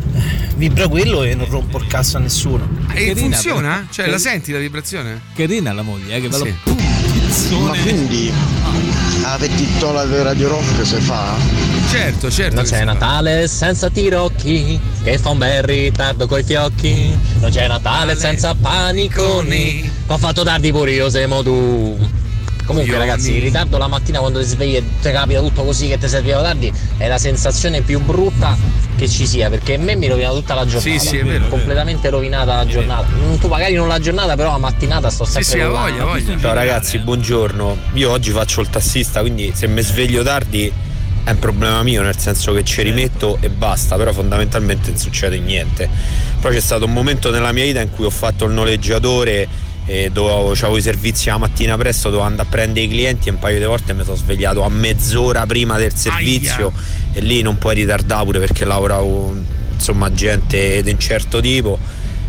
vibra quello e non rompo il cazzo a nessuno. E Carina, funziona? però. Cioè la senti la vibrazione? Carina la moglie, eh, che bello. Sì. Ma quindi la petittola del Radio Rock si fa? Certo, certo. Non c'è Natale senza tirocchi, che fa un bel ritardo coi fiocchi. Non c'è Natale senza paniconi, ho fatto tardi pure io, siamo tu. Comunque Io ragazzi, mi- il ritardo la mattina quando ti svegli e ti capita tutto così che ti serviva tardi è la sensazione più brutta che ci sia, perché a me mi rovina tutta la giornata. Sì, sì, è vero, completamente rovinata la giornata. Mm, Tu magari non la giornata, però la mattinata sto sempre sì, ha con la- voglia, voglia. Ciao ragazzi, buongiorno. Io oggi faccio il tassista, quindi se mi sveglio tardi è un problema mio, nel senso che ci rimetto e basta, però fondamentalmente non succede niente. Poi c'è stato un momento nella mia vita in cui ho fatto il noleggiatore e dovevo, avevo i servizi la mattina presto, dovevo andare a prendere i clienti e un paio di volte mi sono svegliato a mezz'ora prima del servizio. Aia. E lì non puoi ritardare pure perché lavoravo insomma gente di un certo tipo.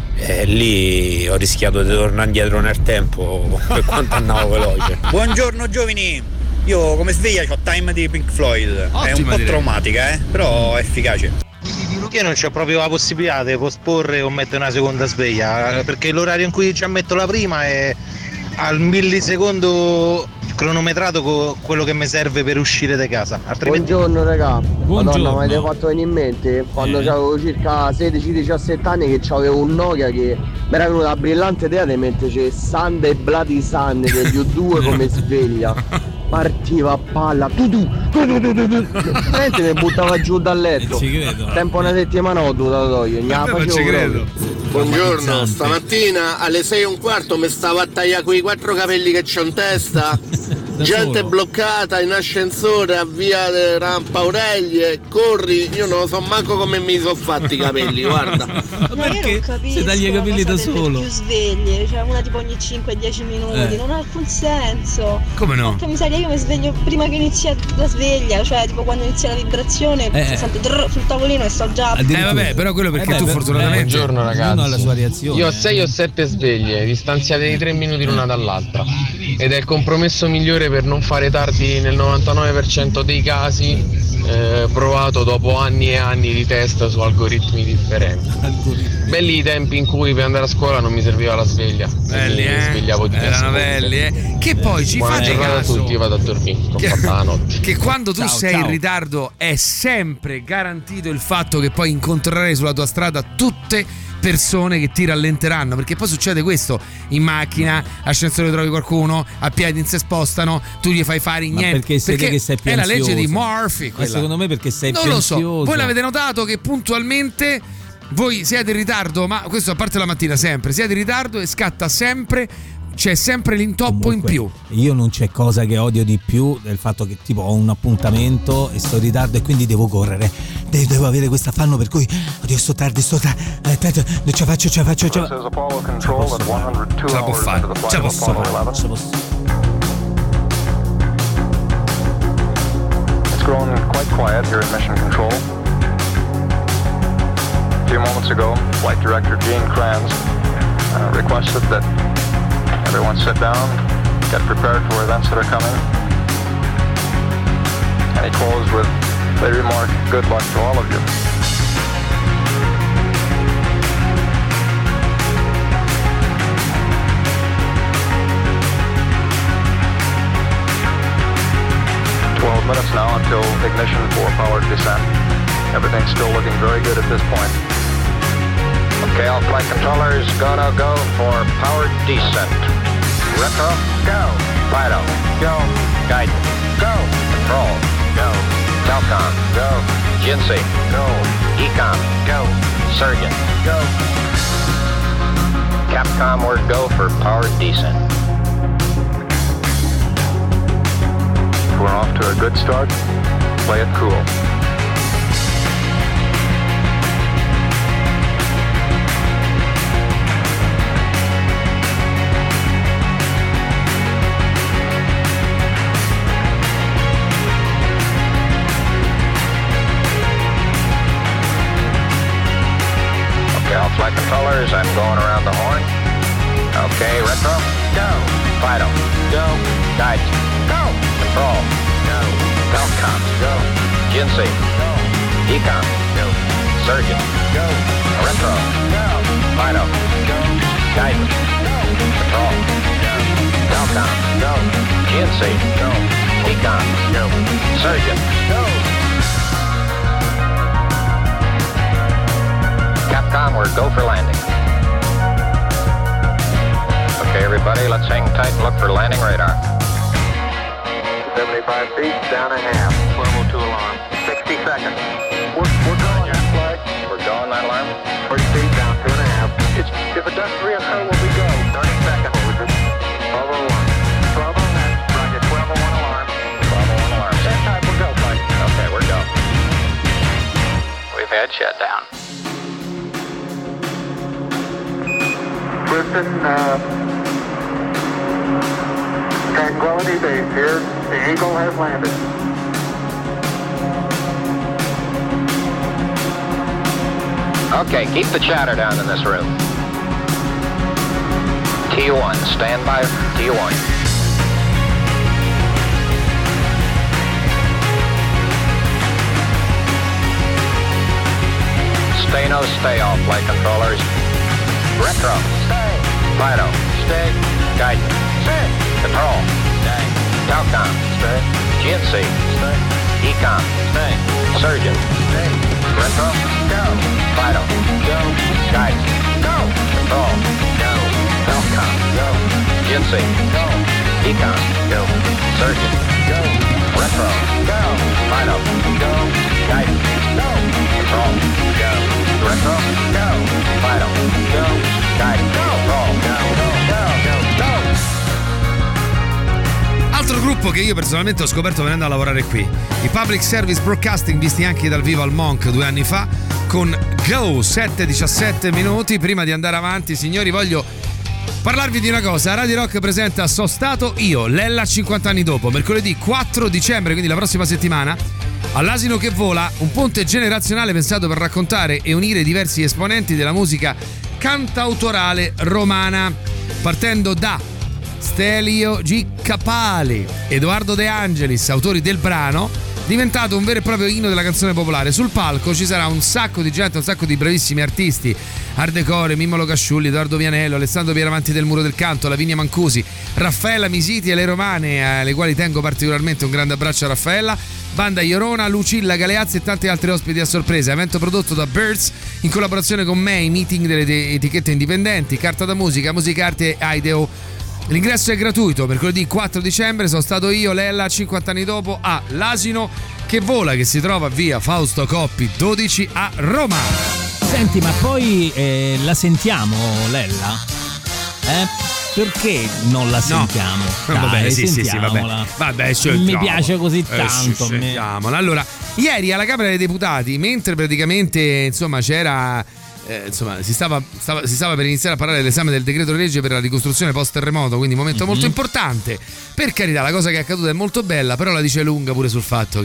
E lì ho rischiato di tornare indietro nel tempo per quanto andavo veloce. Buongiorno giovani, io come sveglia ho Time di Pink Floyd. Ottima, è un po' direi. traumatica, eh? Però è efficace. Io non c'ho proprio la possibilità di posporre o mettere una seconda sveglia, perché l'orario in cui già metto la prima è al millisecondo cronometrato con quello che mi serve per uscire da casa. Altrimenti... Buongiorno raga. Buongiorno. Madonna, mi avete fatto venire in mente quando Eh. avevo circa sedici diciassette anni che avevo un Nokia che mi era venuta la brillante idea di metterci Sunday Bloody Sunday degli U due come sveglia. Partiva a palla, tu tu, tu tu tu tu tu. Veramente mi buttava giù dal letto. Ci credo. Tempo una settimana ho dovuto togliere, ne la Vabbè, non facevo ci proprio. credo. Buongiorno, stamattina alle sei e un quarto mi stavo a tagliare quei quattro capelli che c'ho in testa. Gente solo. bloccata in ascensore a via de Rampa Aurelie, corri, io non lo so manco come mi sono fatti i capelli, guarda. Ma io perché non capisco se tagli i capelli da cosa delle solo? più sveglie, cioè una tipo ogni cinque dieci minuti, Eh. non ha alcun senso. Come no? Che miseria, io mi sveglio prima che inizi la sveglia, cioè tipo quando inizia la vibrazione, Eh. sento drrr sul tavolino e sto già. Eh vabbè, però quello perché Eh beh, tu per- fortunatamente. Buongiorno ragazzi. Ognuno ha la sua reazione. Io ho sei o sette sveglie, distanziate di tre minuti l'una dall'altra. Ed è il compromesso migliore per non fare tardi nel novantanove per cento dei casi, eh, provato dopo anni e anni di test su algoritmi differenti. Belli i tempi in cui per andare a scuola non mi serviva la sveglia. Belli, mi eh? svegliavo di Erano belli, eh? Che poi ci Buona fate giornata a caso tutti, io vado a dormire, l'ho che, fatta la notte. che quando tu Ciao, sei ciao. in ritardo è sempre garantito il fatto che poi incontrerai sulla tua strada tutte persone che ti rallenteranno, perché poi succede questo in macchina, ascensore trovi qualcuno, a piedi non si spostano, tu gli fai fare Ma niente perché siete che sei più è la legge di ansioso. Murphy Ma quella. secondo me perché sei non più lo so, ansioso. voi l'avete notato che puntualmente voi siete in ritardo, ma questo a parte la mattina sempre, siete in ritardo e scatta sempre, c'è sempre l'intoppo in più. Io non c'è cosa che odio di più del fatto che tipo ho un appuntamento e sto in ritardo e quindi devo correre. De- devo avere questo affanno per cui oddio sto tardi, sto tardi, eh, tanto, non ce la faccio, ce la faccio, ce la faccio. Ce la può fare, ce la posso fare. Ce la posso. It's grown quite quiet here in Mission Control. A few moments ago, Flight Director Gene Kranz uh, requested that Everyone sit down, get prepared for events that are coming. And he closed with the remark, good luck to all of you. twelve minutes now until ignition for powered descent. Everything's still looking very good at this point. Okay, all flight controllers, gonna go for powered descent. Retro, go. Fido, go. Guidance, go. Control, go. Telcom, go. G N C, go. Ecom, go. Surgeon, go. Capcom, we're go for powered descent. We're off to a good start. Play it cool. Okay, all flight controllers, I'm going around the horn. Okay, retro, go. Fido, go. Guidance, go. Control, go. Telcom, go. G N C, go. Ecom, go. Surgeon, go. Retro, go. Fido, go. Guidance, go. Control, go. Telcom, go. G N C, go. Ecom, go. Surgeon, go. Capcom, we're go for landing. Okay, everybody, let's hang tight and look for landing radar. seventy-five feet, down a half. twelve oh two alarm. sixty seconds. We're, we're going that flag. We're going that alarm. forty feet, down two and a half. It's, if it doesn't reoccur, will we go? thirty seconds. twelve oh one. twelve oh one. Roger, twelve oh one alarm. twelve oh one alarm. Same time, we're go, flight. Okay, we're go. We've had shutdown. Listen, uh, Tranquility Base here. The Eagle has landed. Okay, keep the chatter down in this room. T one, stand by T one. Stay no stay all flight controllers. Retro, stay. Fido, stay. Guidance, stay. Control, stay. Telcom, stay. G N C, stay. Ecom, stay. Surgeon, stay. Retro, go. Fido, go. Guidance, go. Control, go. Telcom, go. G N C, go. Ecom, go. Surgeon, go. Retro, go. Fido, go. Guidance, go. Control, go. Retro, go. Fido, go. Guidance, go. Control, go. Go, go, go, go. Altro gruppo che io personalmente ho scoperto venendo a lavorare qui, i Public Service Broadcasting, visti anche dal vivo al Monk due anni fa, con Go, sette diciassette minuti. Prima di andare avanti, signori, voglio parlarvi di una cosa. Radio Rock presenta So Stato Io, Lella cinquanta anni dopo, mercoledì quattro dicembre, quindi la prossima settimana, all'Asino che Vola, un ponte generazionale pensato per raccontare e unire diversi esponenti della musica cantautorale romana, partendo da Stelio G. Capali, Edoardo De Angelis, autori del brano, diventato un vero e proprio inno della canzone popolare. Sul palco ci sarà un sacco di gente, un sacco di bravissimi artisti: Ardecore, Mimmolo Casciulli, Edoardo Vianello, Alessandro Pieravanti del Muro del Canto, Lavinia Mancusi, Raffaella Misiti e le Romane, alle quali tengo particolarmente un grande abbraccio a Raffaella, Banda Iorona, Lucilla Galeazzi e tanti altri ospiti a sorpresa. Evento prodotto da Birds in collaborazione con May, meeting delle de- etichette indipendenti, Carta da Musica, Musicarte e Ideo. L'ingresso è gratuito. Mercoledì quattro dicembre, Sono Stato Io, Lella cinquanta anni dopo, a L'Asino che Vola, che si trova via Fausto Coppi dodici a Roma. Senti, ma poi eh, la sentiamo Lella? Eh? Perché non la sentiamo? No. Dai, vabbè, sì, sì, sì, vabbè. Vabbè, mi piace così tanto. Eh, sentiamola. Allora, ieri alla Camera dei Deputati, mentre praticamente insomma c'era Eh, insomma si stava, stava, si stava per iniziare a parlare dell'esame del decreto legge per la ricostruzione post terremoto, quindi un momento mm-hmm. molto importante. Per carità, la cosa che è accaduta è molto bella, però la dice lunga pure sul fatto che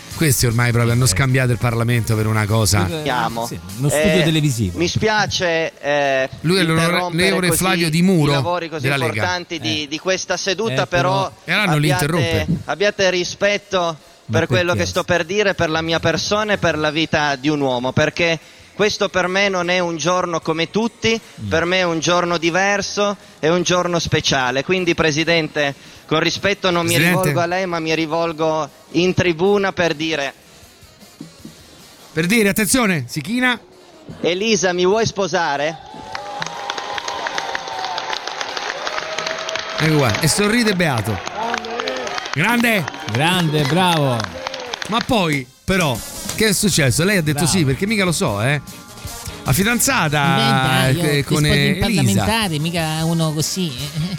Questi ormai proprio hanno scambiato il Parlamento per una cosa. Chiamo. Sì, uno studio Eh, televisivo. Mi spiace eh, Lui è l'onorevole interrompere Flavio così Di Muro i lavori così della Lega. importanti di, di questa seduta, Eh, però, però- E allora non li abbiate, interrompe. abbiate rispetto per quello che sto per dire, per la mia persona e per la vita di un uomo, perché questo per me non è un giorno come tutti, per me è un giorno diverso, è un giorno speciale. Quindi, Presidente, con rispetto non Presidente. mi rivolgo a lei, ma mi rivolgo in tribuna per dire: Per dire, attenzione, si china. Elisa, mi vuoi sposare? Ecco qua, e sorride beato. Grande! Grande, bravo. Ma poi, però, che è successo? Lei ha detto Bravo. sì, perché mica lo so, eh. La fidanzata Beh, dai, eh, io con rispondo in Elisa. parlamentare, mica uno così.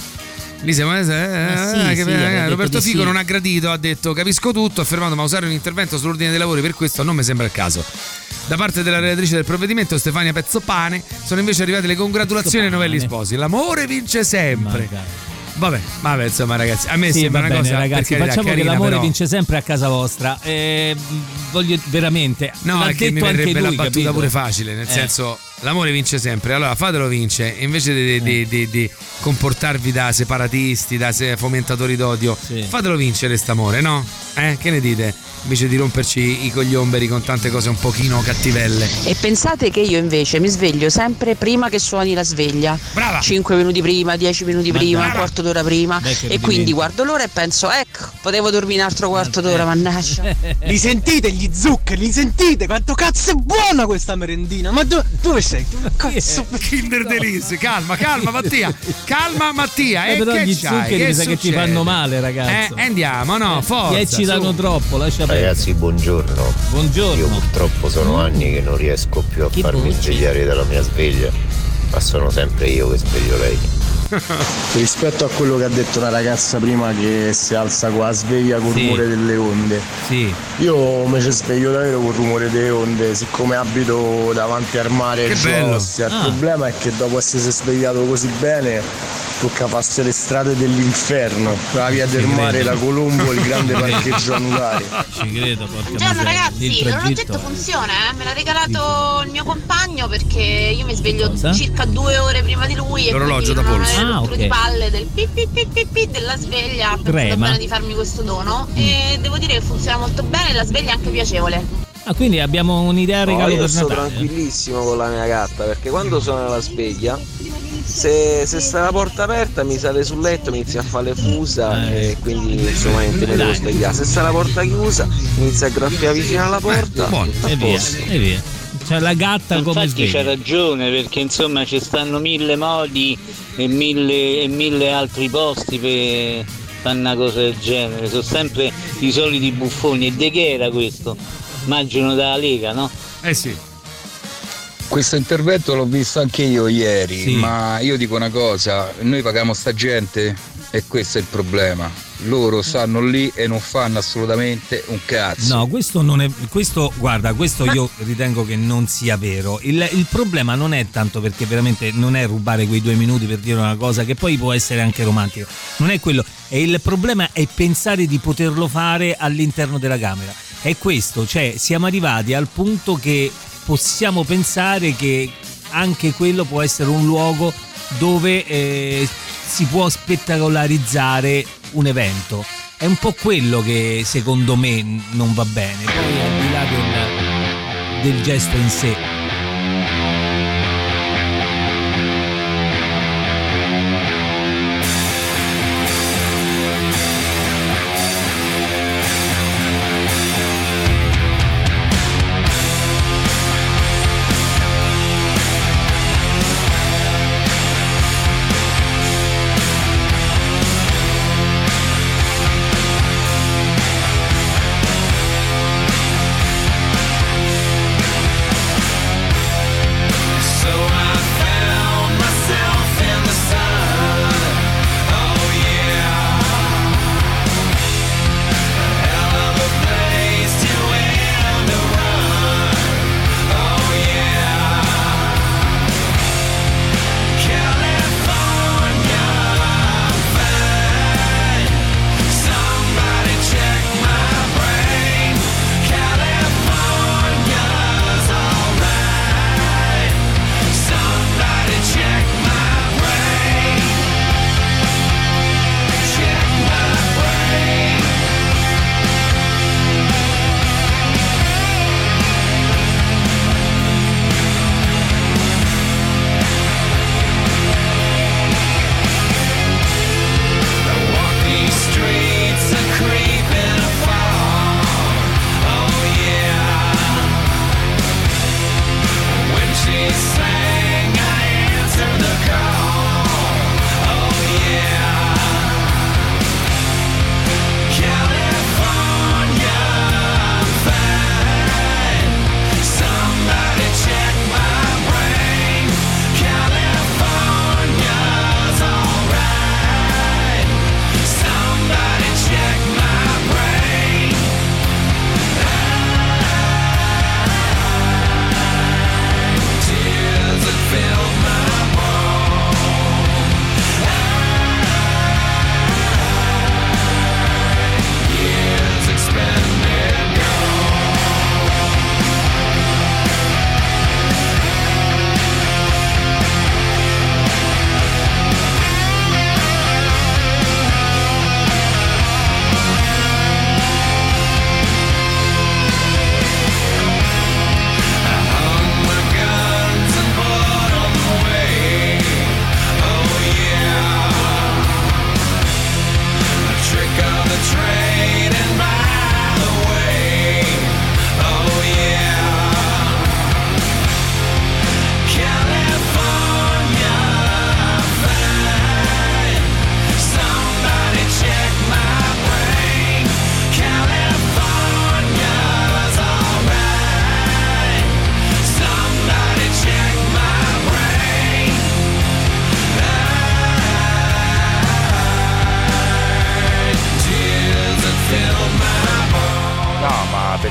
Elisa, ma, eh, Ma sì, eh, che- sì, eh, aveva detto Roberto di Fico sì. non ha gradito, ha detto capisco tutto, affermando ma usare un intervento sull'ordine dei lavori per questo non mi sembra il caso. Da parte della relatrice del provvedimento, Stefania Pezzopane, sono invece arrivate le congratulazioni ai novelli sposi. L'amore vince sempre. Vabbè, vabbè, insomma, ragazzi, a me Sì, sembra va una bene, cosa ragazzi, per carità, facciamo che carina, l'amore però- vince sempre a casa vostra. Eh, voglio veramente. No, l'ha è che mi detto anche verrebbe la lui, battuta capito? pure facile, nel Eh. senso l'amore vince sempre, allora fatelo vince, e invece di, di- di- di comportarvi da separatisti, da se- fomentatori d'odio, fatelo vincere st'amore, no? Eh, che ne dite? Invece di romperci i cogliomberi con tante cose un pochino cattivelle. E pensate che io invece mi sveglio sempre prima che suoni la sveglia. Brava! cinque minuti prima, dieci minuti Ma prima, brava! un quarto d'ora prima. Beh, che e quindi rudimenti. guardo l'ora e penso, ecco, potevo dormire un altro quarto d'ora, mannaggia. Li sentite gli zuccheri, li sentite? Quanto cazzo è buona questa merendina? Ma do- dove sei? Cazzo. Kinder Delice, calma, calma Mattia, calma Mattia, Eh, e però che gli c'hai? zuccheri mi sa che ti succede? fanno male, ragazzo. Eh, andiamo, no, forza. Ti eccitano su. troppo, lascia perdere. Ragazzi, buongiorno. Buongiorno. Io purtroppo sono anni che non riesco più a Che farmi voce? svegliare dalla mia sveglia, ma sono sempre io che sveglio lei. Rispetto a quello che ha detto una ragazza prima che si alza con la sveglia col Sì. rumore delle onde, sì. io invece sveglio davvero col rumore delle onde, siccome abito davanti al mare Che e bello. Giostia. Il Ah. problema è che dopo essersi svegliato così bene tocca farsi le strade dell'inferno, la via del Ci mare, credo. la Colombo, il grande parcheggio anulare. Ci credo, porca Buongiorno miseria. ragazzi, Il l'orologetto tragitto. funziona, eh? me l'ha regalato il mio compagno perché io mi sveglio Cosa? circa due ore prima di lui e L'orologio quindi da non polso. avere Ah, rotture ok. di palle del pi pi pi pi pi della sveglia, ha pensato Crema. bene di farmi questo dono e devo dire che funziona molto bene, la sveglia è anche piacevole. Ah, quindi abbiamo un'idea No, regalo io per sto Natale. tranquillissimo con la mia gatta perché quando suona la sveglia, se, se sta la porta aperta mi sale sul letto, mi inizia a fare le fusa e quindi insomma mi devo svegliare. Se sta la porta chiusa inizia a graffiare vicino alla porta. Buono, a e via, posto. e via. C'è la gatta come Infatti c'ha sveglia. ragione perché insomma ci stanno mille modi e mille, e mille altri posti per fare una cosa del genere, sono sempre i soliti buffoni. E de che era questo? Immagino dalla Lega, no? Eh sì. Questo intervento l'ho visto anche io ieri, Sì. ma io dico una cosa, noi paghiamo sta gente e questo è il problema. Loro stanno lì e non fanno assolutamente un cazzo. No, questo non è. Questo, guarda, questo io ritengo che non sia vero. Il, il problema non è tanto perché veramente non è rubare quei due minuti per dire una cosa che poi può essere anche romantico. Non è quello. E il problema è pensare di poterlo fare all'interno della Camera. È questo, cioè siamo arrivati al punto che possiamo pensare che anche quello può essere un luogo dove eh, si può spettacolarizzare un evento. È un po' quello che secondo me non va bene. Poi al di là del, del gesto in sé.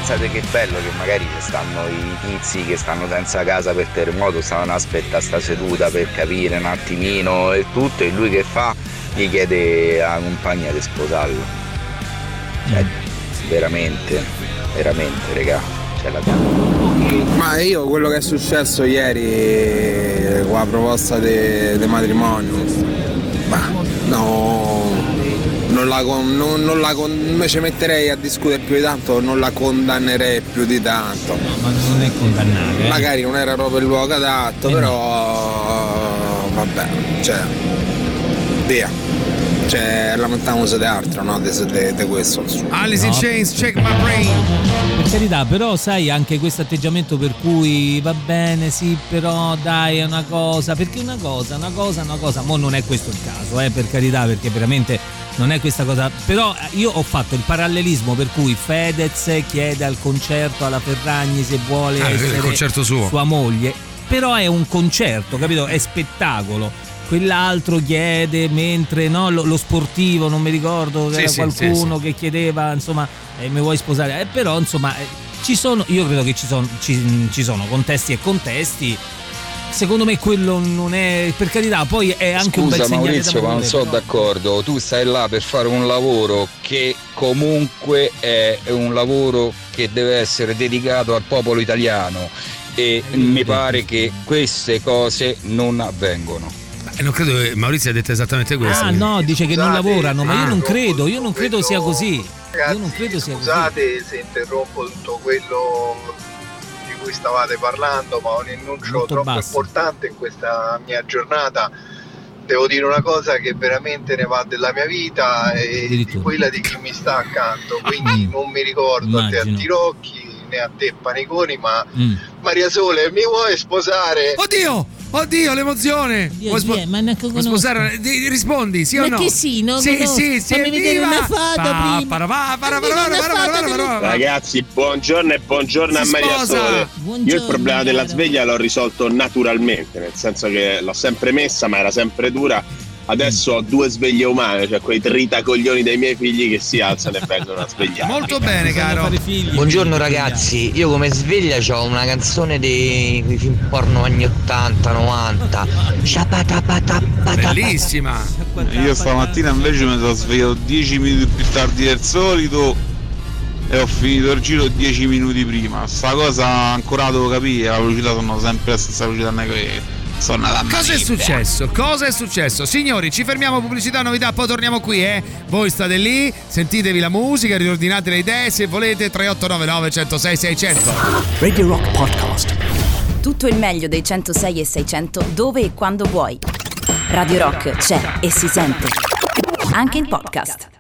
pensate che bello che magari ci stanno i tizi che stanno senza casa per terremoto, stavano aspettando sta seduta per capire un attimino e tutto, e lui che fa? Gli chiede alla compagna di sposarlo. Cioè, veramente, veramente, regà, c'è la Ma io quello che è successo ieri con la proposta di matrimonio, ma no, non la, non, non la non ci metterei a discutere più di tanto, non la condannerei più di tanto. No, ma non è condannare. Eh? Magari non era proprio il luogo adatto, eh però no. Vabbè, cioè, via. Cioè, lamentiamoci di altro, no? Di questo. Alice in Chains, check my brain. Per carità, però sai anche questo atteggiamento per cui va bene, sì, però dai, è una cosa, perché una cosa, una cosa, una cosa, mo non è questo il caso, eh, per carità, perché veramente non è questa cosa. Però io ho fatto il parallelismo per cui Fedez chiede al concerto alla Ferragni se vuole ah, essere il concerto suo. sua moglie, però è un concerto, capito? È spettacolo. Quell'altro chiede mentre no, lo, lo sportivo, non mi ricordo, sì, era sì, qualcuno sì, sì. che chiedeva, insomma, eh, mi vuoi sposare? Eh, però insomma eh, ci sono, io credo che ci sono, ci, ci sono contesti e contesti. Secondo me quello non è, per carità, poi è anche Scusa, un bel segnale Maurizio, ma non sono però. d'accordo. Tu stai là per fare un lavoro che comunque è un lavoro che deve essere dedicato al popolo italiano e eh, mi pare che queste cose non avvengono. Eh, non credo che Maurizio ha detto esattamente questo. Ah no, dice che non lavorano, ma io non credo, io non credo quello, sia così. Ragazzi, io non credo sia scusate così. se interrompo tutto quello di cui stavate parlando, ma un annuncio Molto troppo basso. importante in questa mia giornata. Devo dire una cosa che veramente ne va della mia vita e di quella di chi mi sta accanto, quindi non mi ricordo a te a Tirocchi né a te Paniconi, ma mm. Maria Sole, mi vuoi sposare? Oddio! Oddio, l'emozione! Dio, Vuoi, spo- Dio, ma neanche vuoi sposare? Di- rispondi, sì ma o no? che sì, non sì, conosco. sì, sì, Fammi vedere una foto prima. Ragazzi, buongiorno e buongiorno a Maria Sole. Io il problema della sveglia l'ho risolto naturalmente, nel senso che l'ho sempre messa, ma era sempre dura. Adesso ho due sveglie umane, cioè quei tritacoglioni dei miei figli che si alzano e vengono a svegliare. Molto bene, caro. Buongiorno ragazzi, io come sveglia ho una canzone dei film porno anni ottanta novanta. Bellissima. Io stamattina invece mi sono svegliato dieci minuti più tardi del solito e ho finito il giro dieci minuti prima. Sta cosa ancora devo capire, la velocità sono sempre la stessa velocità che sono alla Cosa è successo? Cosa è successo? Signori, ci fermiamo, pubblicità, novità, poi torniamo qui, eh. Voi state lì, sentitevi la musica, riordinate le idee, se volete tre otto nove nove uno zero sei sei zero zero. Radio Rock Podcast. Tutto il meglio dei centosei e seicento dove e quando vuoi. Radio Rock c'è e si sente. Anche in podcast.